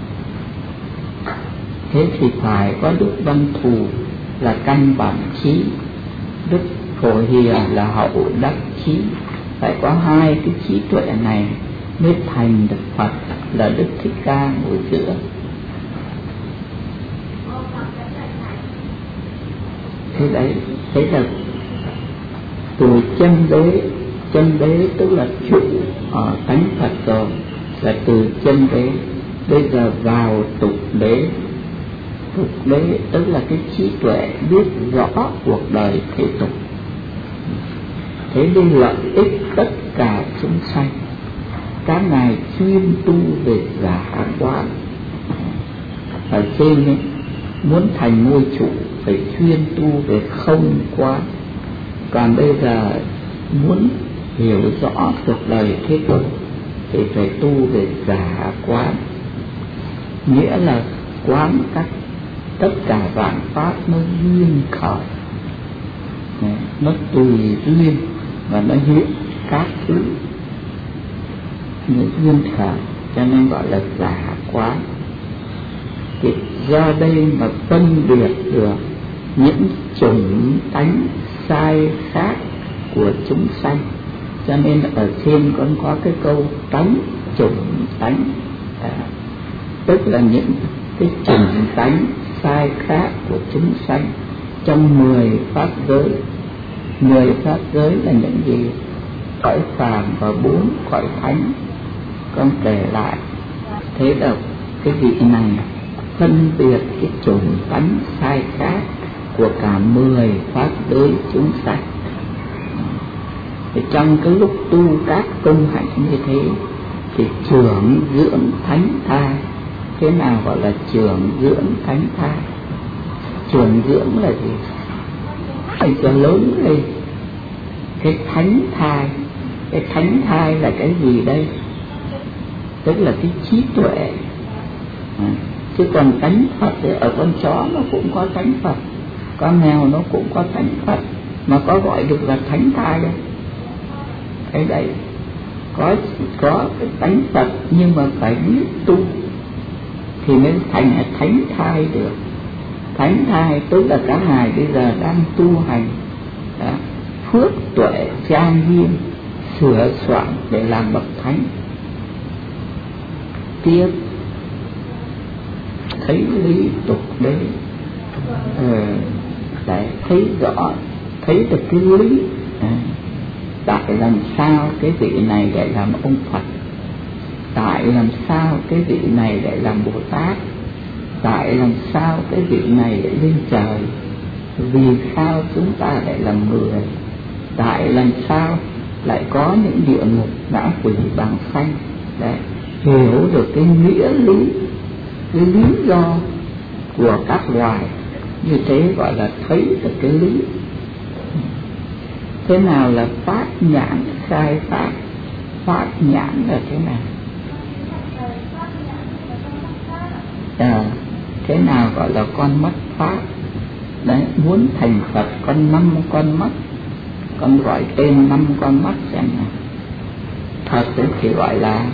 Thế thì phải có Đức Văn Thù là căn bản trí, Đức Phổ Hiền là hậu đắc chí. Phải có hai cái trí tuệ này mới thành được Phật, là Đức Thích Ca ngồi giữa. Thế đấy, thế là từ chân đế tức là trụ ở tánh Phật rồi, là từ chân đế. Bây giờ vào tục đế. Tục đế tức là cái trí tuệ biết rõ cuộc đời thế tục, thế nên lợi ích tất cả chúng sanh. Các ngài chuyên tu về giả quán. Ở trên ấy, muốn thành ngôi trụ phải chuyên tu về không quán. Còn bây giờ muốn hiểu rõ cuộc đời thế tục thì phải tu về giả quán, nghĩa là quán tất cả vạn pháp nó duyên khởi, nó tùy duyên và nó hiện các thứ nó duyên khởi, cho nên gọi là giả quán. Thì do đây mà phân biệt được những chủng tánh sai khác của chúng sanh. Cho nên ở trên con có cái câu tánh chủng tánh, tức là những cái chủng tánh sai khác của chúng sanh trong 10 pháp giới. 10 pháp giới là những gì? Cõi phàm và 4 cõi thánh. Con kể lại. Thế là cái vị này phân biệt cái chủng tánh sai khác của cả 10 pháp giới chúng sanh. Thì trong cái lúc tu các công hạnh như thế thì trưởng dưỡng thánh thai. Thế nào gọi là trưởng dưỡng thánh thai? Trưởng dưỡng là gì? để cho lớn lên. Cái thánh thai, cái thánh thai là cái gì đây? Tức là cái trí tuệ. Chứ còn tánh Phật thì ở con chó nó cũng có tánh Phật, con mèo nó cũng có tánh Phật, mà có gọi được là thánh thai đâu. Cái đấy có cái tánh Phật, nhưng mà phải biết tu thì mới thành là thánh thai được. Thánh thai tức là cả ngài bây giờ đang tu hành phước tuệ trang nghiêm, sửa soạn để làm bậc thánh. Tiếp thấy lý tục đấy, để thấy rõ, thấy được cái lý. Tại làm sao cái vị này để làm ông Phật, tại làm sao cái vị này để làm Bồ Tát, tại làm sao cái vị này để lên trời, vì sao chúng ta lại làm người, tại làm sao lại có những địa ngục ngã quỷ bàng sanh. Đấy, hiểu được cái nghĩa lý, cái lý do của các loài, như thế gọi là thấy được cái lý. Thế nào là phát nhãn khai pháp? Phát nhãn là thế nào? Thế nào gọi là con mắt pháp? Đấy, muốn thành Phật con 5 con mắt, con gọi tên 5 con mắt xem nào. Thật thì gọi là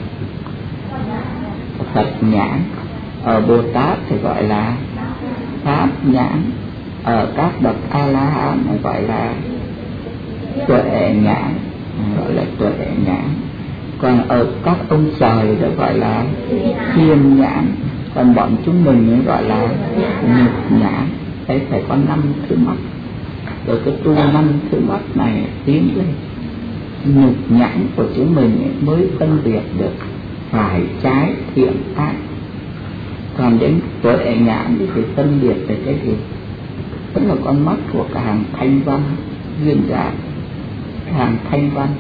Phật nhãn, ở Bồ Tát thì gọi là pháp nhãn, ở các bậc A La Hán gọi là tuệ nhãn, gọi là tuệ nhãn. Còn ở các ông trời đó gọi là thiên nhãn, còn bọn chúng mình gọi là nhục nhãn. Đấy, phải có 5 thứ mắt. Rồi cái tu 5 thứ mắt này tiến lên, nhục nhãn của chúng mình mới phân biệt được phải trái thiện ác. Còn đến tuệ nhãn thì phân biệt về cái gì? Tức là con mắt của cả hàng thanh văn duyên dáng, hàng thanh văn.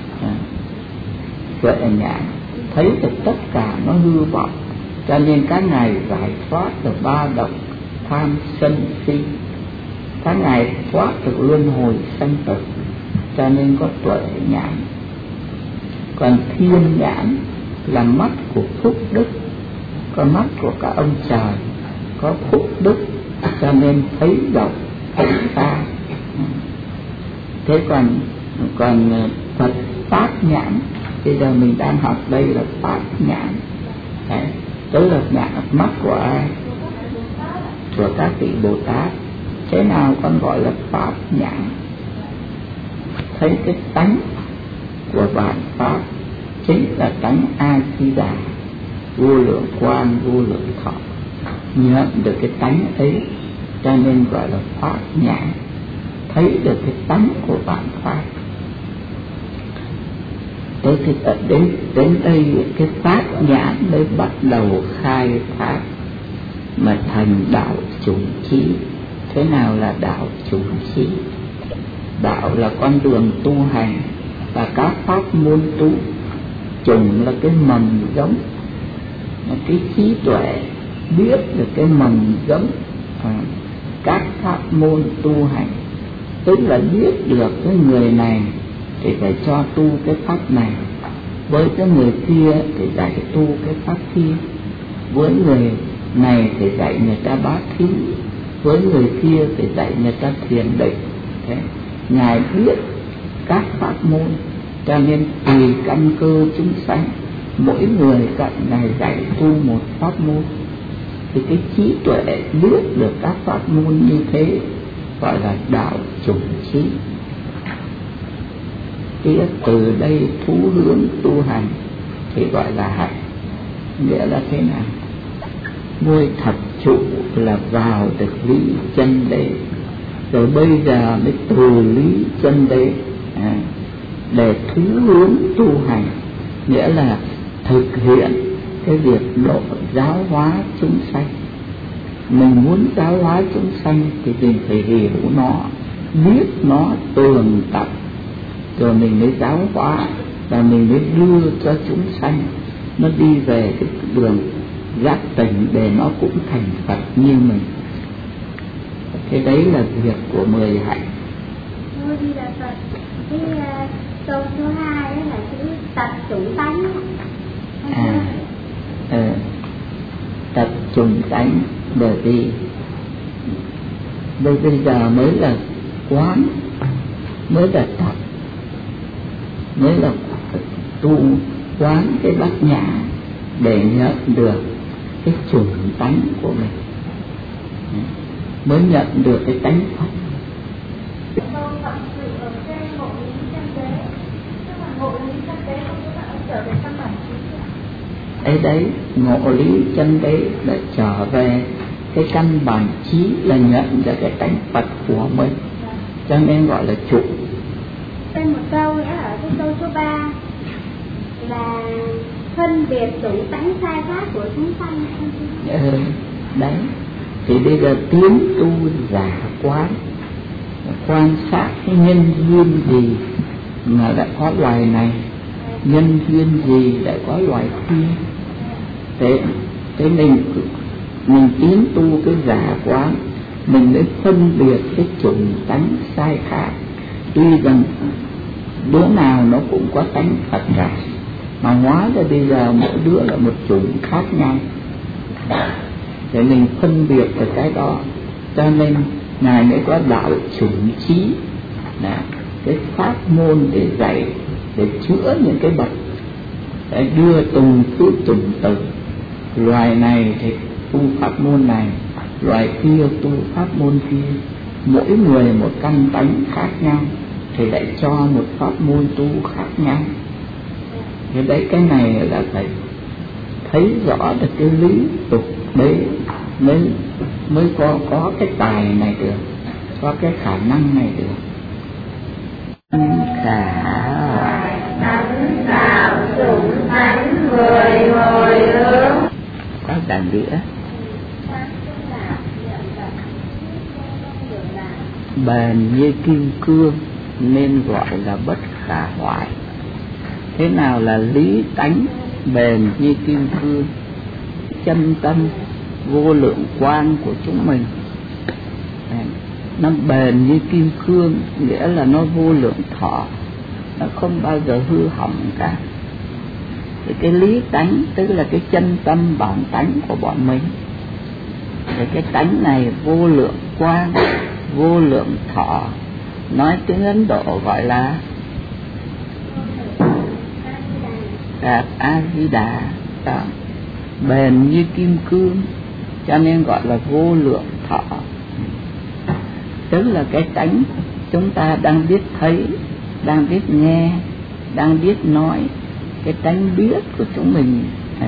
Tuệ nhãn thấy được tất cả nó hư vọng, cho nên các ngài giải thoát được 3 độc tham sân si, các ngài thoát được luân hồi sanh tử, cho nên có tuệ nhãn. Còn thiên nhãn là mắt của phúc đức, con mắt của các ông trời có phúc đức, cho nên thấy rộng thấy xa. Thế còn Phật pháp nhãn, bây giờ mình đang học đây là pháp nhãn. Đấy, tức là nhãn mắt của ai? Của các vị Bồ Tát. Thế nào con gọi là pháp nhãn? Thấy cái tánh của bản pháp chính là tánh A Di Đà, vô lượng quan vô lượng thọ. Nhận được cái tánh ấy cho nên gọi là pháp nhãn, thấy được cái tánh của bản pháp. Đến đây cái pháp nhãn mới bắt đầu khai pháp mà thành đạo chủng trí. Thế nào là đạo chủng trí? Đạo là con đường tu hành và các pháp môn tu. Chủng là cái mầm giống, là cái trí tuệ biết được cái mầm giống các pháp môn tu hành. Tức là biết được cái người này thì phải cho tu cái pháp này, với cái người kia thì dạy tu cái pháp kia, với người này thì dạy người ta bát thí, với người kia thì dạy người ta thiền định. Thế ngài biết các pháp môn, cho nên tùy căn cơ chúng sanh, mỗi người cạnh ngài dạy tu một pháp môn. Thì cái trí tuệ biết được các pháp môn như thế gọi là đạo chủng trí. Thì từ đây thú hướng tu hành thì gọi là hạnh. Nghĩa là thế nào? Ngôi thập trụ là vào được lý chân đế, rồi bây giờ mới từ lý chân đế để thú hướng tu hành. Nghĩa là thực hiện cái việc độ giáo hóa chúng sanh. Mình muốn giáo hóa chúng sanh thì mình phải hiểu nó, biết nó tường tận, rồi mình mới giáo hóa và mình mới đưa cho chúng sanh nó đi về cái đường giác tỉnh để nó cũng thành Phật như mình. Thế đấy là việc của 10 hạnh. Di Đà Phật. Cái câu số 2 là chữ tập chủng tánh. Tập chủng tánh, bởi vì bây giờ mới là quán, mới là tập, mới là tu quán cái bát nhã để nhận được cái chủng tánh của mình, mới nhận được cái tánh Phật. Câu thật sự ở trên ngộ lý chân tế, tức là ngộ lý chân tế không có là trở về căn bản trí. Ấy đấy, ngộ lý chân tế là trở về cái căn bản trí, là nhận được cái tánh Phật của mình, cho nên gọi là trụ. Thêm một câu nữa ở cái câu số 3 là phân biệt chủng tánh sai khác của chúng sanh. Đấy, thì bây giờ tiến tu giả quán, quan sát cái nhân duyên gì mà lại có loài này, nhân duyên gì lại có loài kia. Thế mình tiến tu cái giả quán, mình mới phân biệt cái chủng tánh sai khác. Tuy rằng đứa nào nó cũng có tánh Phật cả, mà hóa ra bây giờ mỗi đứa là một chủng khác nhau, để mình phân biệt được cái đó. Cho nên Ngài mới có đạo chủng trí, là cái pháp môn để dạy, để chữa những cái bệnh, để đưa từng thứ chủng tử. Loài này thì tu pháp môn này, loài kia tu pháp môn kia, mỗi người một căn tánh khác nhau thì lại cho một pháp môn tu khác nhau. Thế đấy, cái này là phải thấy rõ được cái lý tục đấy mới có cái tài này được, có cái khả năng này được. Khả tánh tạo chủng tánh người hồi hướng. Có đàn đĩa bền như kim cương nên gọi là bất khả hoại. Thế nào là lý tánh bền như kim cương? Chân tâm vô lượng quang của chúng mình nó bền như kim cương, nghĩa là nó vô lượng thọ, nó không bao giờ hư hỏng cả. Thì cái lý tánh tức là cái chân tâm bản tánh của bọn mình. Thì cái tánh này vô lượng quang, vô lượng thọ, nói tiếng Ấn Độ gọi là A Di Đà, bền như kim cương, cho nên gọi là vô lượng thọ. Tức là cái tánh chúng ta đang biết thấy, đang biết nghe, đang biết nói, cái tánh biết của chúng mình.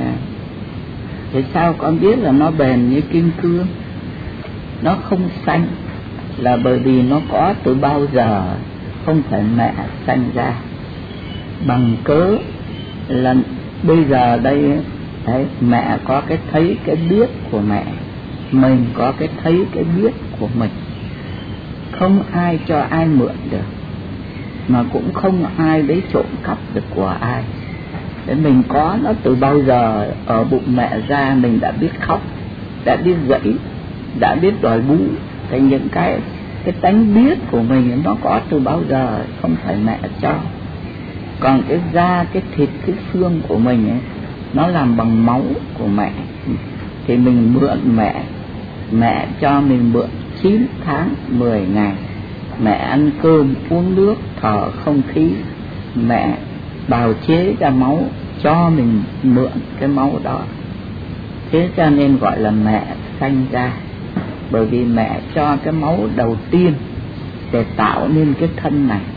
Thì sao con biết là nó bền như kim cương, nó không sanh, là bởi vì nó có từ bao giờ, không phải mẹ sanh ra. Bằng cớ là bây giờ đây đấy, mẹ có cái thấy cái biết của mẹ, mình có cái thấy cái biết của mình. Không ai cho ai mượn được, mà cũng không ai lấy trộm cắp được của ai. Để mình có nó từ bao giờ, ở bụng mẹ ra mình đã biết khóc, đã biết dậy, đã biết đòi bú. Thì những cái tánh biết của mình nó có từ bao giờ, không phải mẹ cho. Còn cái da, cái thịt, cái xương của mình ấy, nó làm bằng máu của mẹ, thì mình mượn mẹ. Mẹ cho mình mượn 9 tháng 10 ngày. Mẹ ăn cơm, uống nước, thở không khí. Mẹ bào chế ra máu, cho mình mượn cái máu đó. Thế cho nên gọi là mẹ sanh ra, bởi vì mẹ cho cái máu đầu tiên để tạo nên cái thân này.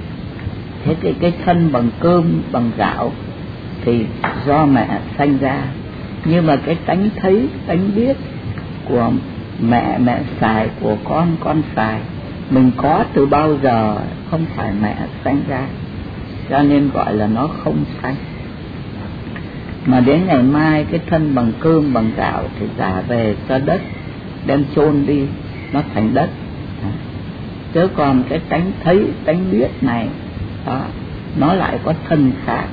Thế cái thân bằng cơm, bằng gạo thì do mẹ sanh ra. Nhưng mà cái tánh thấy, tánh biết của mẹ xài, của con xài, mình có từ bao giờ, không phải mẹ sanh ra, cho nên gọi là nó không sanh. Mà đến ngày mai cái thân bằng cơm, bằng gạo thì trả về cho đất, đem chôn đi, nó thành đất. Chứ còn cái tánh thấy, tánh biết này đó, nó lại có thân khác,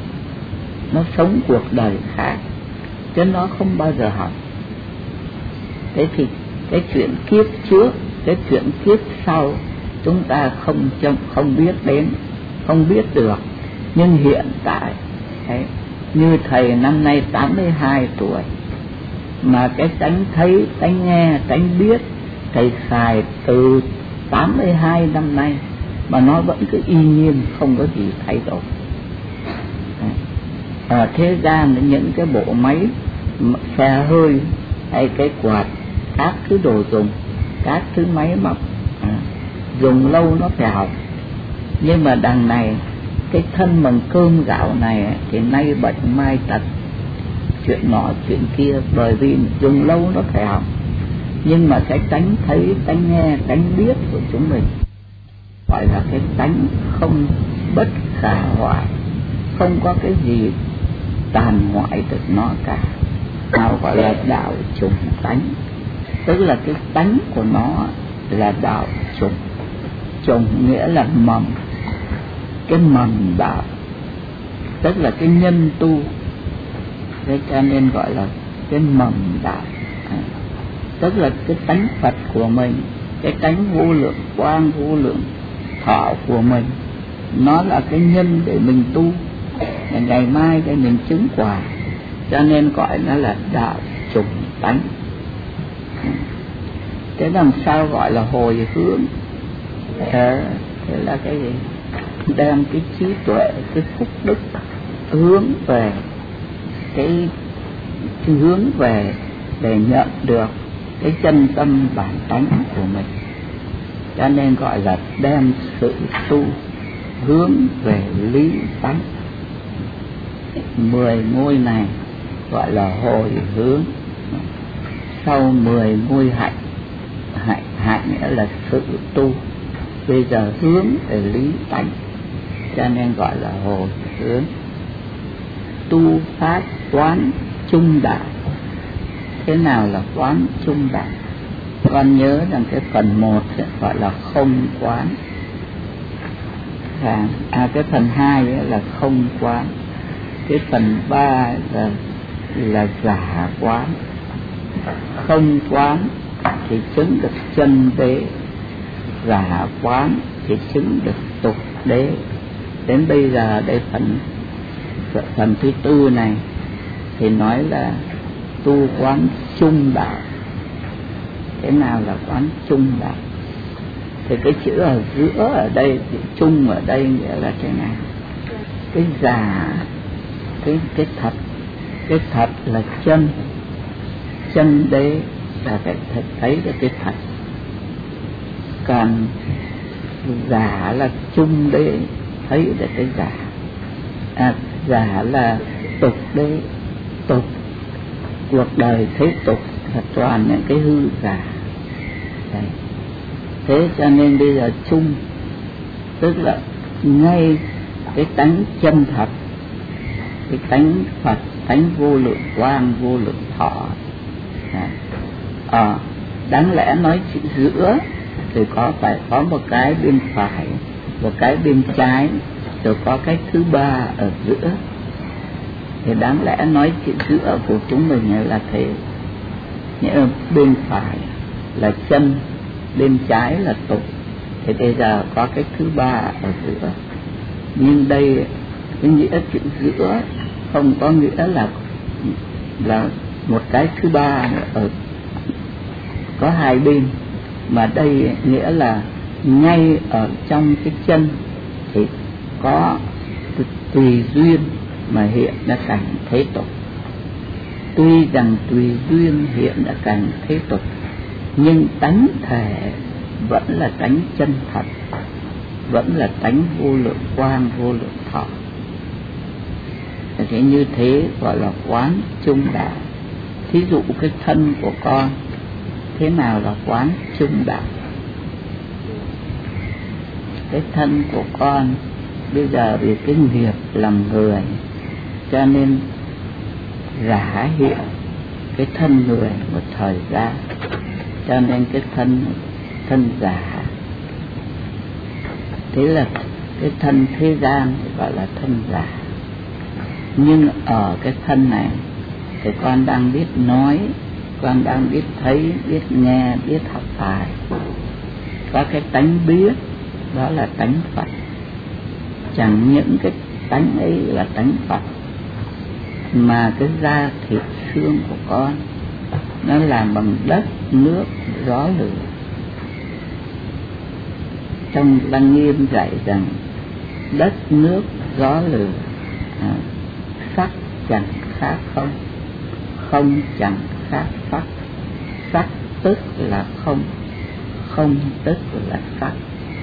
nó sống cuộc đời khác, chứ nó không bao giờ học. Thế thì cái chuyện kiếp trước, cái chuyện kiếp sau chúng ta không biết đến, không biết được. Nhưng hiện tại đấy, như thầy năm nay 82 tuổi mà cái tánh thấy, tánh nghe, tánh biết thầy xài từ 82 năm nay mà nó vẫn cứ y nhiên, không có gì thay đổi. Ở thế gian những cái bộ máy xe hơi hay cái quạt, các thứ đồ dùng, các thứ máy móc dùng lâu nó phải hỏng. Nhưng mà đằng này cái thân bằng cơm gạo này thì nay bệnh mai tật, chuyện nọ chuyện kia, bởi vì dùng lâu nó phải hỏng. Nhưng mà cái tánh thấy, tánh nghe, tánh biết của chúng mình gọi là cái tánh không bất khả hoại, không có cái gì tàn hoại được nó cả, nào gọi là đạo chủng tánh. Tức là cái tánh của nó là đạo chủng. Chủng nghĩa là mầm, cái mầm đạo, tức là cái nhân tu. Thế cho nên gọi là cái mầm đạo. Tức là cái tánh Phật của mình, cái tánh vô lượng quang, vô lượng thọ của mình, nó là cái nhân để mình tu, ngày mai để mình chứng quả. Cho nên gọi nó là đạo chủng tánh. Thế làm sao gọi là hồi hướng? Thế là cái gì? Đem cái trí tuệ, cái phúc đức hướng về cái hướng về để nhận được cái chân tâm bản tánh của mình. Cho nên gọi là đem sự tu hướng về lý tánh. 10 ngôi này gọi là hồi hướng. Sau 10 ngôi hạnh, hạnh nghĩa là sự tu, bây giờ hướng về lý tánh, cho nên gọi là hồi hướng. Tu pháp quán trung đạo. Thế nào là quán trung đạo? Con nhớ rằng cái phần 1 gọi là không quán, cái phần 2 là không quán, cái phần 3 là giả quán. Không quán thì chứng được chân đế, giả quán thì chứng được tục đế. Đến bây giờ đây phần thứ 4 này thì nói là tu quán trung đạo. Thế nào là quán trung đạo? Thì cái chữ ở giữa ở đây, chữ trung ở đây nghĩa là thế nào? Cái giả, cái thật. Cái thật là chân, chân đế là cái thật, thấy được cái thật. Còn giả là trung đế, thấy được cái giả. Giả là tục đế, tục, cuộc đời thế tục là toàn những cái hư giả. Đấy. Thế cho nên bây giờ chung, tức là ngay cái tánh chân thật, cái tánh Phật, tánh vô lượng quang, vô lượng thọ. Đáng lẽ nói chữ giữa thì phải có một cái bên phải, một cái bên trái, rồi có cái thứ ba ở giữa. Thì đáng lẽ nói chữ giữa của chúng mình là thế. Nghĩa bên phải là chân, bên trái là tục. Thì bây giờ có cái thứ ba ở giữa. Nhưng đây cái nghĩa chữ giữa không có nghĩa là một cái thứ ba ở có hai bên, mà đây nghĩa là ngay ở trong cái chân thì có tùy duyên mà hiện ra cảnh thế tục. Tuy rằng tùy duyên hiện ra cảnh thế tục, nhưng tánh thể vẫn là tánh chân thật, vẫn là tánh vô lượng quang, vô lượng thọ. Thế như thế gọi là quán trung đạo. Thí dụ cái thân của con, thế nào là quán trung đạo? Cái thân của con bây giờ vì cái nghiệp làm người, cho nên giả hiện cái thân người một thời gian, cho nên cái thân giả. Thế là cái thân thế gian gọi là thân giả. Nhưng ở cái thân này thì con đang biết nói, con đang biết thấy, biết nghe, biết học bài, có cái tánh biết, đó là tánh Phật. Chẳng những cái tánh ấy là tánh Phật, mà cái da thịt xương của con nó làm bằng đất, nước, gió, lửa. Trong Lăng Nghiêm dạy rằng đất, nước, gió, lửa, sắc chẳng khác không, không chẳng khác sắc. Sắc tức là không, không tức là sắc.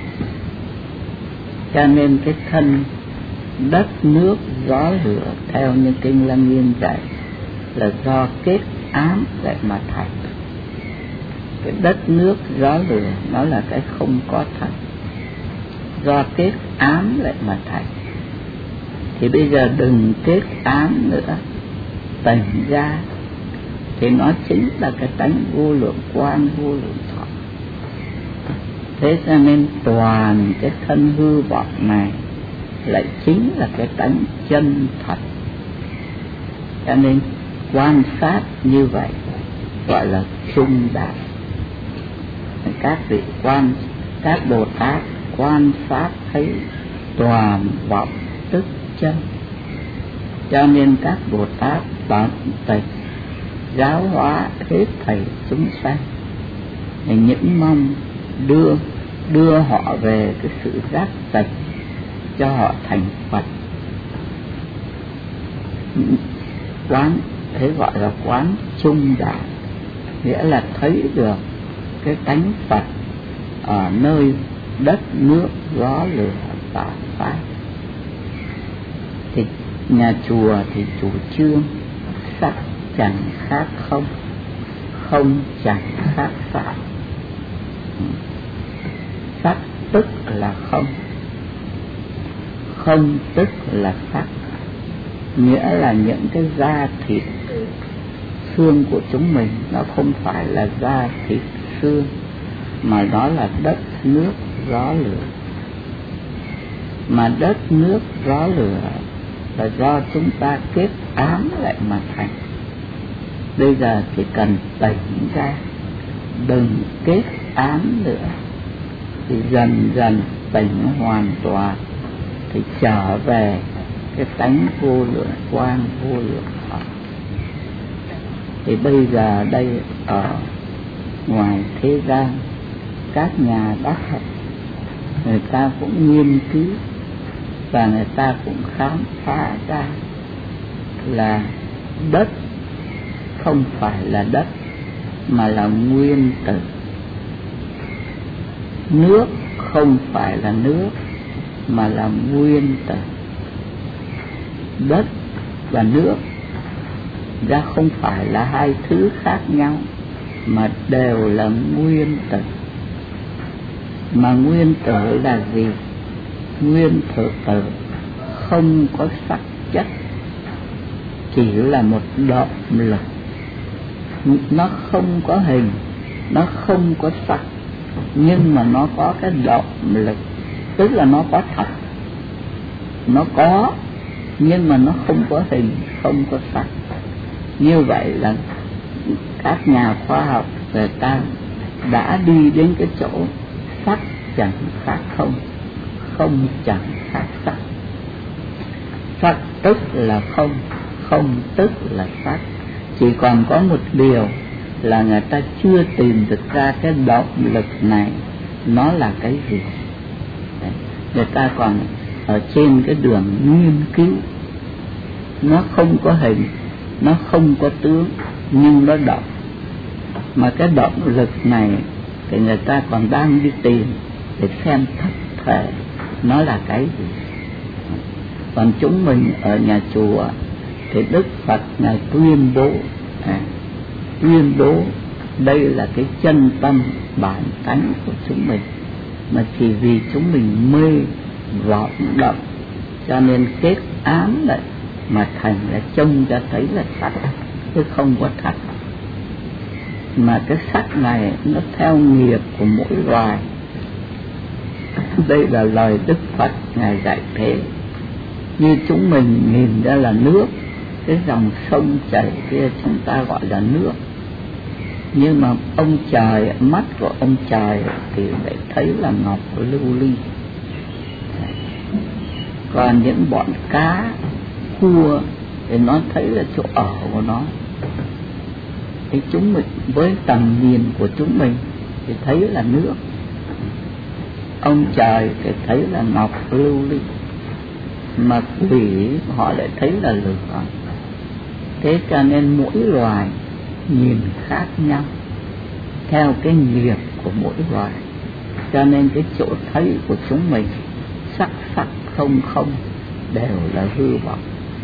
Cho nên cái thân đất, nước, gió, lửa theo như kinh Lăng Nghiêm dạy là do kết ám lại mà thành. Cái đất, nước, gió, lửa nó là cái không có thật, do kết ám lại mà thành. Thì bây giờ đừng kết ám nữa, tỉnh ra thì nó chính là cái tánh vô lượng quang, vô lượng thọ. Thế cho nên toàn cái thân hư vọng này lại chính là cái tánh chân thật. Cho nên quan sát như vậy gọi là trung đạo. Các vị các Bồ Tát quan sát thấy toàn vọng tức chân. Cho nên các Bồ Tát tận tình giáo hóa hết thảy chúng sanh, những mong đưa họ về cái sự giác tỉnh cho họ thành Phật. Quán thế gọi là quán trung đạo, nghĩa là thấy được cái tánh Phật ở nơi đất, nước, gió, lửa và pháp. Thì nhà chùa thì chủ trương sắc chẳng khác không, không chẳng khác sắc. Sắc tức là không, không tức là sắc. Nghĩa là những cái da thịt xương của chúng mình nó không phải là da thịt xương, mà nó là đất, nước, gió, lửa. Mà đất, nước, gió, lửa là do chúng ta kết ám lại mà thành. Bây giờ chỉ cần tỉnh ra, đừng kết ám nữa, thì dần dần tỉnh hoàn toàn, thì trở về cái tánh vô lượng quang, vô lượng thọ. Thì bây giờ đây ở ngoài thế gian, các nhà bác học người ta cũng nghiên cứu và người ta cũng khám phá ra là đất không phải là đất mà là nguyên tử. Nước không phải là nước mà là nguyên tử. Đất và nước ra không phải là hai thứ khác nhau, mà đều là nguyên tử. Mà nguyên tử là gì? Nguyên tử không có sắc chất, chỉ là một động lực. Nó không có hình, nó không có sắc, nhưng mà nó có cái động lực, tức là nó có thật. Nó có, nhưng mà nó không có hình, không có sắc. Như vậy là các nhà khoa học người ta đã đi đến cái chỗ sắc chẳng khác không, không chẳng khác sắc. Sắc tức là không, không tức là sắc. Chỉ còn có một điều là người ta chưa tìm được ra cái động lực này nó là cái gì. Người ta còn ở trên cái đường nghiên cứu. Nó không có hình, nó không có tướng, nhưng nó động. Mà cái động lực này thì người ta còn đang đi tìm để xem thực thể nó là cái gì. Còn chúng mình ở nhà chùa thì Đức Phật Ngài tuyên bố đây là cái chân tâm bản tánh của chúng mình, mà chỉ vì chúng mình mê vọng động cho nên kết ám lại mà thành là trông ra thấy là sắc, chứ không có thật. Mà cái sắc này nó theo nghiệp của mỗi loài. Đây là lời Đức Phật Ngài dạy thế. Như chúng mình nhìn ra là nước, cái dòng sông chảy kia chúng ta gọi là nước. Nhưng mà ông trời, mắt của ông trời thì lại thấy là ngọc lưu ly. Còn những bọn cá, cua thì nó thấy là chỗ ở của nó. Thì chúng mình với tầm nhìn của chúng mình thì thấy là nước, ông trời thì thấy là ngọc lưu ly, mà quỷ họ lại thấy là lửa. Thế cho nên mỗi loài nhìn khác nhau theo cái nghiệp của mỗi loài. Cho nên cái chỗ thấy của chúng mình sắc sắc không không đều là hư vọng.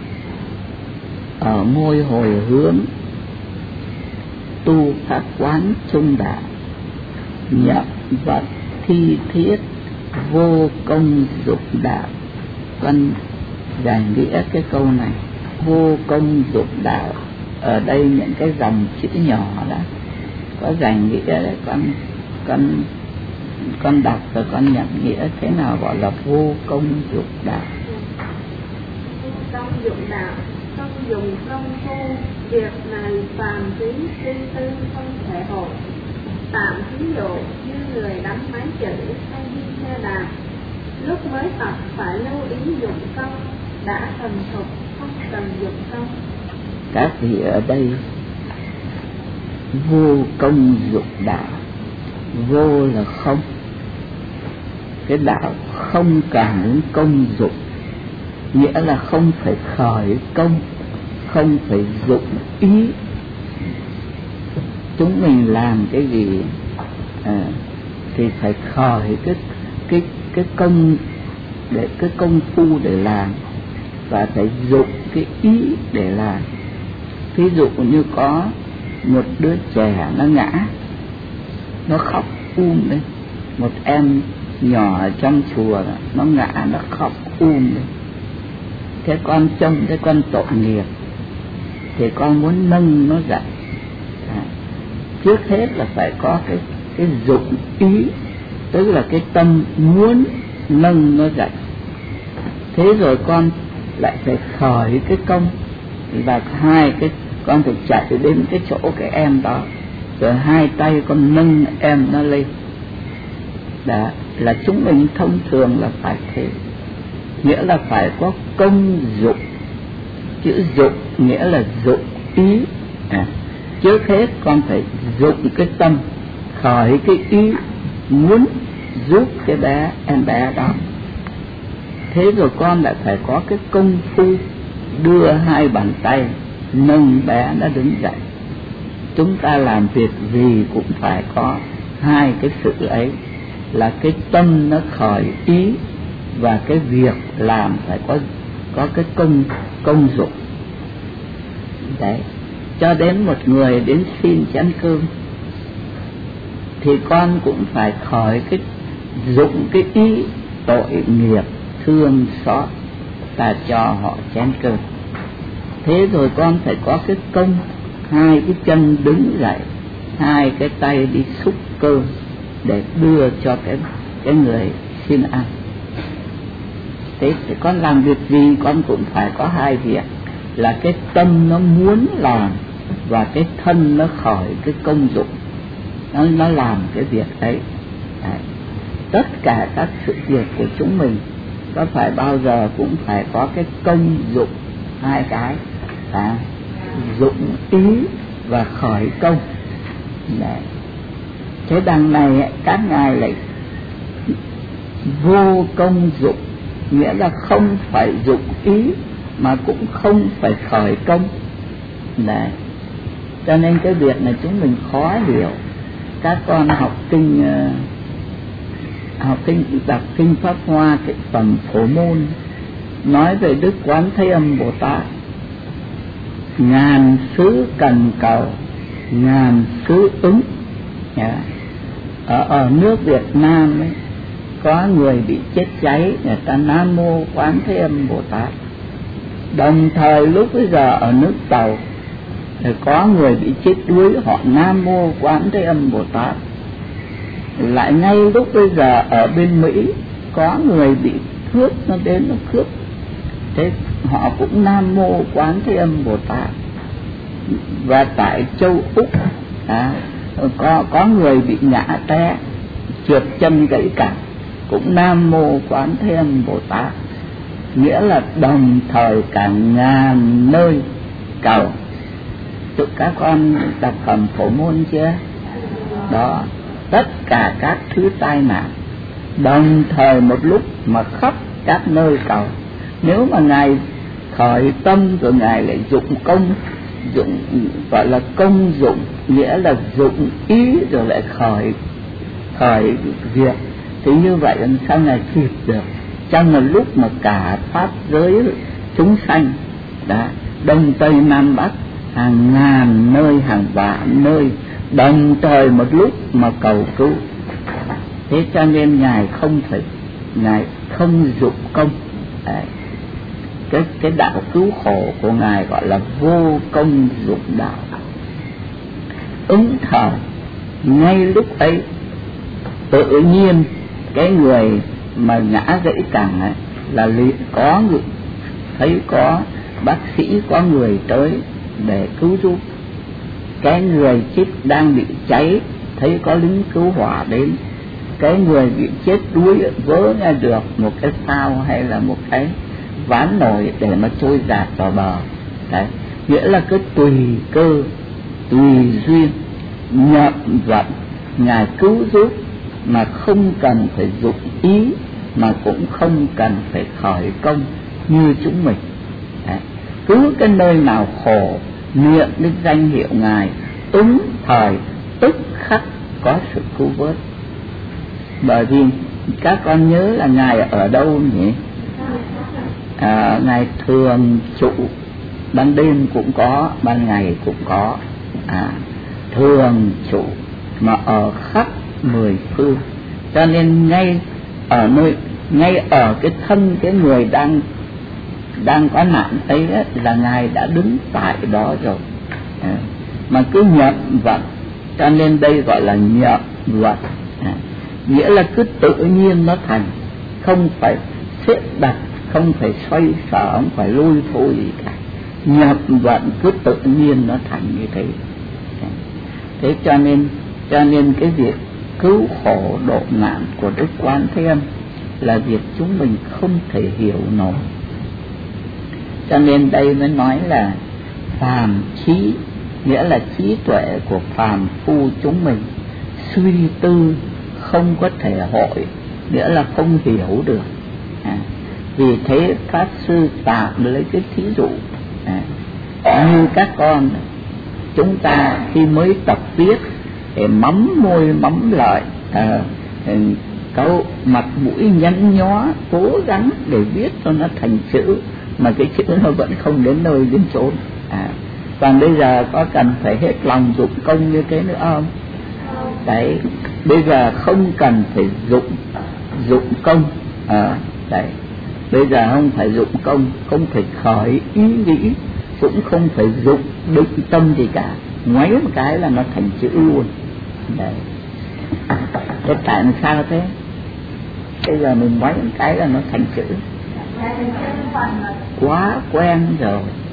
Ở ngôi hồi hướng tu pháp quán trung đạo, nhập vật thi thiết vô công dục đạo. Con giải nghĩa cái câu này. Vô công dục đạo, ở đây những cái dòng chữ nhỏ đó có giải nghĩa đấy. Con đọc rồi con nhận nghĩa thế nào gọi là vô công dục đạo. Vô công dục đạo, không dùng công phu, việc này phàm trí suy tư không thể hội. Tạm ví dụ như người đánh máy chữ hay đi xe đạp, lúc mới tập phải lưu ý dụng công, đã thuần thục không cần dụng công. Các vị ở đây vô công dục đạo, vô là không, cái đạo không cần đến công dụng, nghĩa là không phải khởi công, không phải dụng ý. Chúng mình làm cái gì thì phải khởi cái công, để cái công phu để làm, và phải dụng cái ý để làm. Ví dụ như có một đứa trẻ nó ngã, nó khóc lên. Một em nhỏ ở trong chùa nó ngã, nó khóc lên. Thế con trông thấy con tội nghiệp thì con muốn nâng nó dậy. Trước hết là phải có cái dụng ý, tức là cái tâm muốn nâng nó dậy. Thế rồi con lại phải khởi cái công, và hai cái con phải chạy đến cái chỗ cái em đó, rồi hai tay con nâng em nó lên. Đó là chúng mình thông thường là phải thế, nghĩa là phải có công dụng. Chữ dụng nghĩa là dụng ý. Trước hết con phải dụng cái tâm, khởi cái ý muốn giúp cái bé, em bé đó. Thế rồi con lại phải có cái công phu đưa hai bàn tay nâng bé nó đứng dậy. Chúng ta làm việc gì cũng phải có hai cái sự ấy, là cái tâm nó khởi ý và cái việc làm phải có cái công dụng. Đấy, cho đến một người đến xin chén cơm thì con cũng phải khởi cái dụng cái ý tội nghiệp thương xót ta cho họ chén cơm. Thế rồi con phải có cái công, hai cái chân đứng dậy, hai cái tay đi xúc cơm để đưa cho cái người xin ăn. Thế thì con làm việc gì con cũng phải có hai việc, là cái tâm nó muốn làm và cái thân nó khởi cái công dụng, nó làm cái việc ấy. Đấy. Tất cả các sự việc của chúng mình có phải bao giờ cũng phải có cái công dụng, hai cái, dụng ý và khởi công. Đấy. Thế đằng này các ngài lại vô công dụng, nghĩa là không phải dụng ý mà cũng không phải khởi công. Đấy. Cho nên cái việc này chúng mình khó hiểu. Các con học kinh đọc kinh Pháp Hoa, cái phẩm Phổ Môn nói về Đức Quán Thế Âm Bồ Tát, ngàn xứ cần cầu, ngàn xứ ứng. Ở nước Việt Nam ấy, có người bị chết cháy, người ta Nam Mô Quán Thế Âm Bồ Tát. Đồng thời lúc bây giờ ở nước Tàu có người bị chết đuối, họ Nam Mô Quán Thế Âm Bồ Tát. Lại ngay lúc bây giờ ở bên Mỹ có người bị cướp, nó đến nó cướp, thế họ cũng Nam Mô Quán Thế Âm Bồ Tát. Và tại châu Úc có người bị ngã té, trượt chân gãy cẳng, cũng Nam Mô Quán Thế Âm Bồ Tát. nghĩa là đồng thời cả ngàn nơi cầu. Tụi các con đọc phẩm Phổ Môn chưa? Đó, tất cả các thứ tai nạn đồng thời một lúc mà khắp các nơi cầu. Nếu mà Ngài khởi tâm rồi Ngài lại dụng công, dụng gọi là công dụng, nghĩa là dụng ý rồi lại khởi việc, thì như vậy làm sao Ngài kịp được trong một lúc mà cả pháp giới chúng sanh đã đông tây nam bắc hàng ngàn nơi hàng vạn nơi đồng thời một lúc mà cầu cứu. Thế cho nên Ngài không dụng công. Cái đạo cứu khổ của Ngài gọi là vô công dụng đạo. Ứng thời ngay lúc ấy tự nhiên cái người mà ngã gãy cẳng ấy là có người thấy có bác sĩ, có người tới để cứu giúp. Cái người chết đang bị cháy thấy có lính cứu hỏa đến. Cái người bị chết đuối vớ ra được một cái phao hay là một cái ván nổi để mà trôi dạt vào bờ. Đấy, nghĩa là cứ tùy cơ tùy duyên nhập vận Ngài cứu giúp, mà không cần phải dụng ý, mà cũng không cần phải khởi công như chúng mình. Đấy, cứ cái nơi nào khổ niệm đến danh hiệu Ngài, ứng thời tức khắc có sự cứu vớt. Bởi vì các con nhớ là Ngài ở đâu nhỉ? Ngài thường trụ, ban đêm cũng có, ban ngày cũng có, thường trụ mà ở khắp mười phương. Cho nên ngay ở cái thân cái người đang có nạn ấy là Ngài đã đứng tại đó rồi, mà cứ nhập vận. Cho nên đây gọi là nhập vận, nghĩa là cứ tự nhiên nó thành, không phải xếp đặt, không phải xoay sở, không phải lôi thôi gì cả. Nhập vận cứ tự nhiên nó thành như thế. Thế cho nên cái việc cứu khổ độ nạn của Đức Quan Thế Âm là việc chúng mình không thể hiểu nổi. Cho nên đây mới nói là phàm trí, nghĩa là trí tuệ của phàm phu chúng mình suy tư không có thể hội, nghĩa là không hiểu được. Vì thế Pháp Sư tạm lấy cái thí dụ như các con chúng ta khi mới tập viết để mắm môi mắm lợi, câu mặt mũi nhăn nhó cố gắng để viết cho nó thành chữ, mà cái chữ nó vẫn không đến nơi đến chốn. Còn bây giờ có cần phải hết lòng dụng công như thế nữa không? Đấy, bây giờ không cần phải dụng công. Đấy, bây giờ không phải dụng công, không phải khởi ý nghĩ, cũng không phải dụng định tâm gì cả, ngoáy một cái là nó thành chữ luôn. Đấy, thế tại sao thế? Bây giờ mình ngoáy một cái là nó thành chữ, quá quen rồi.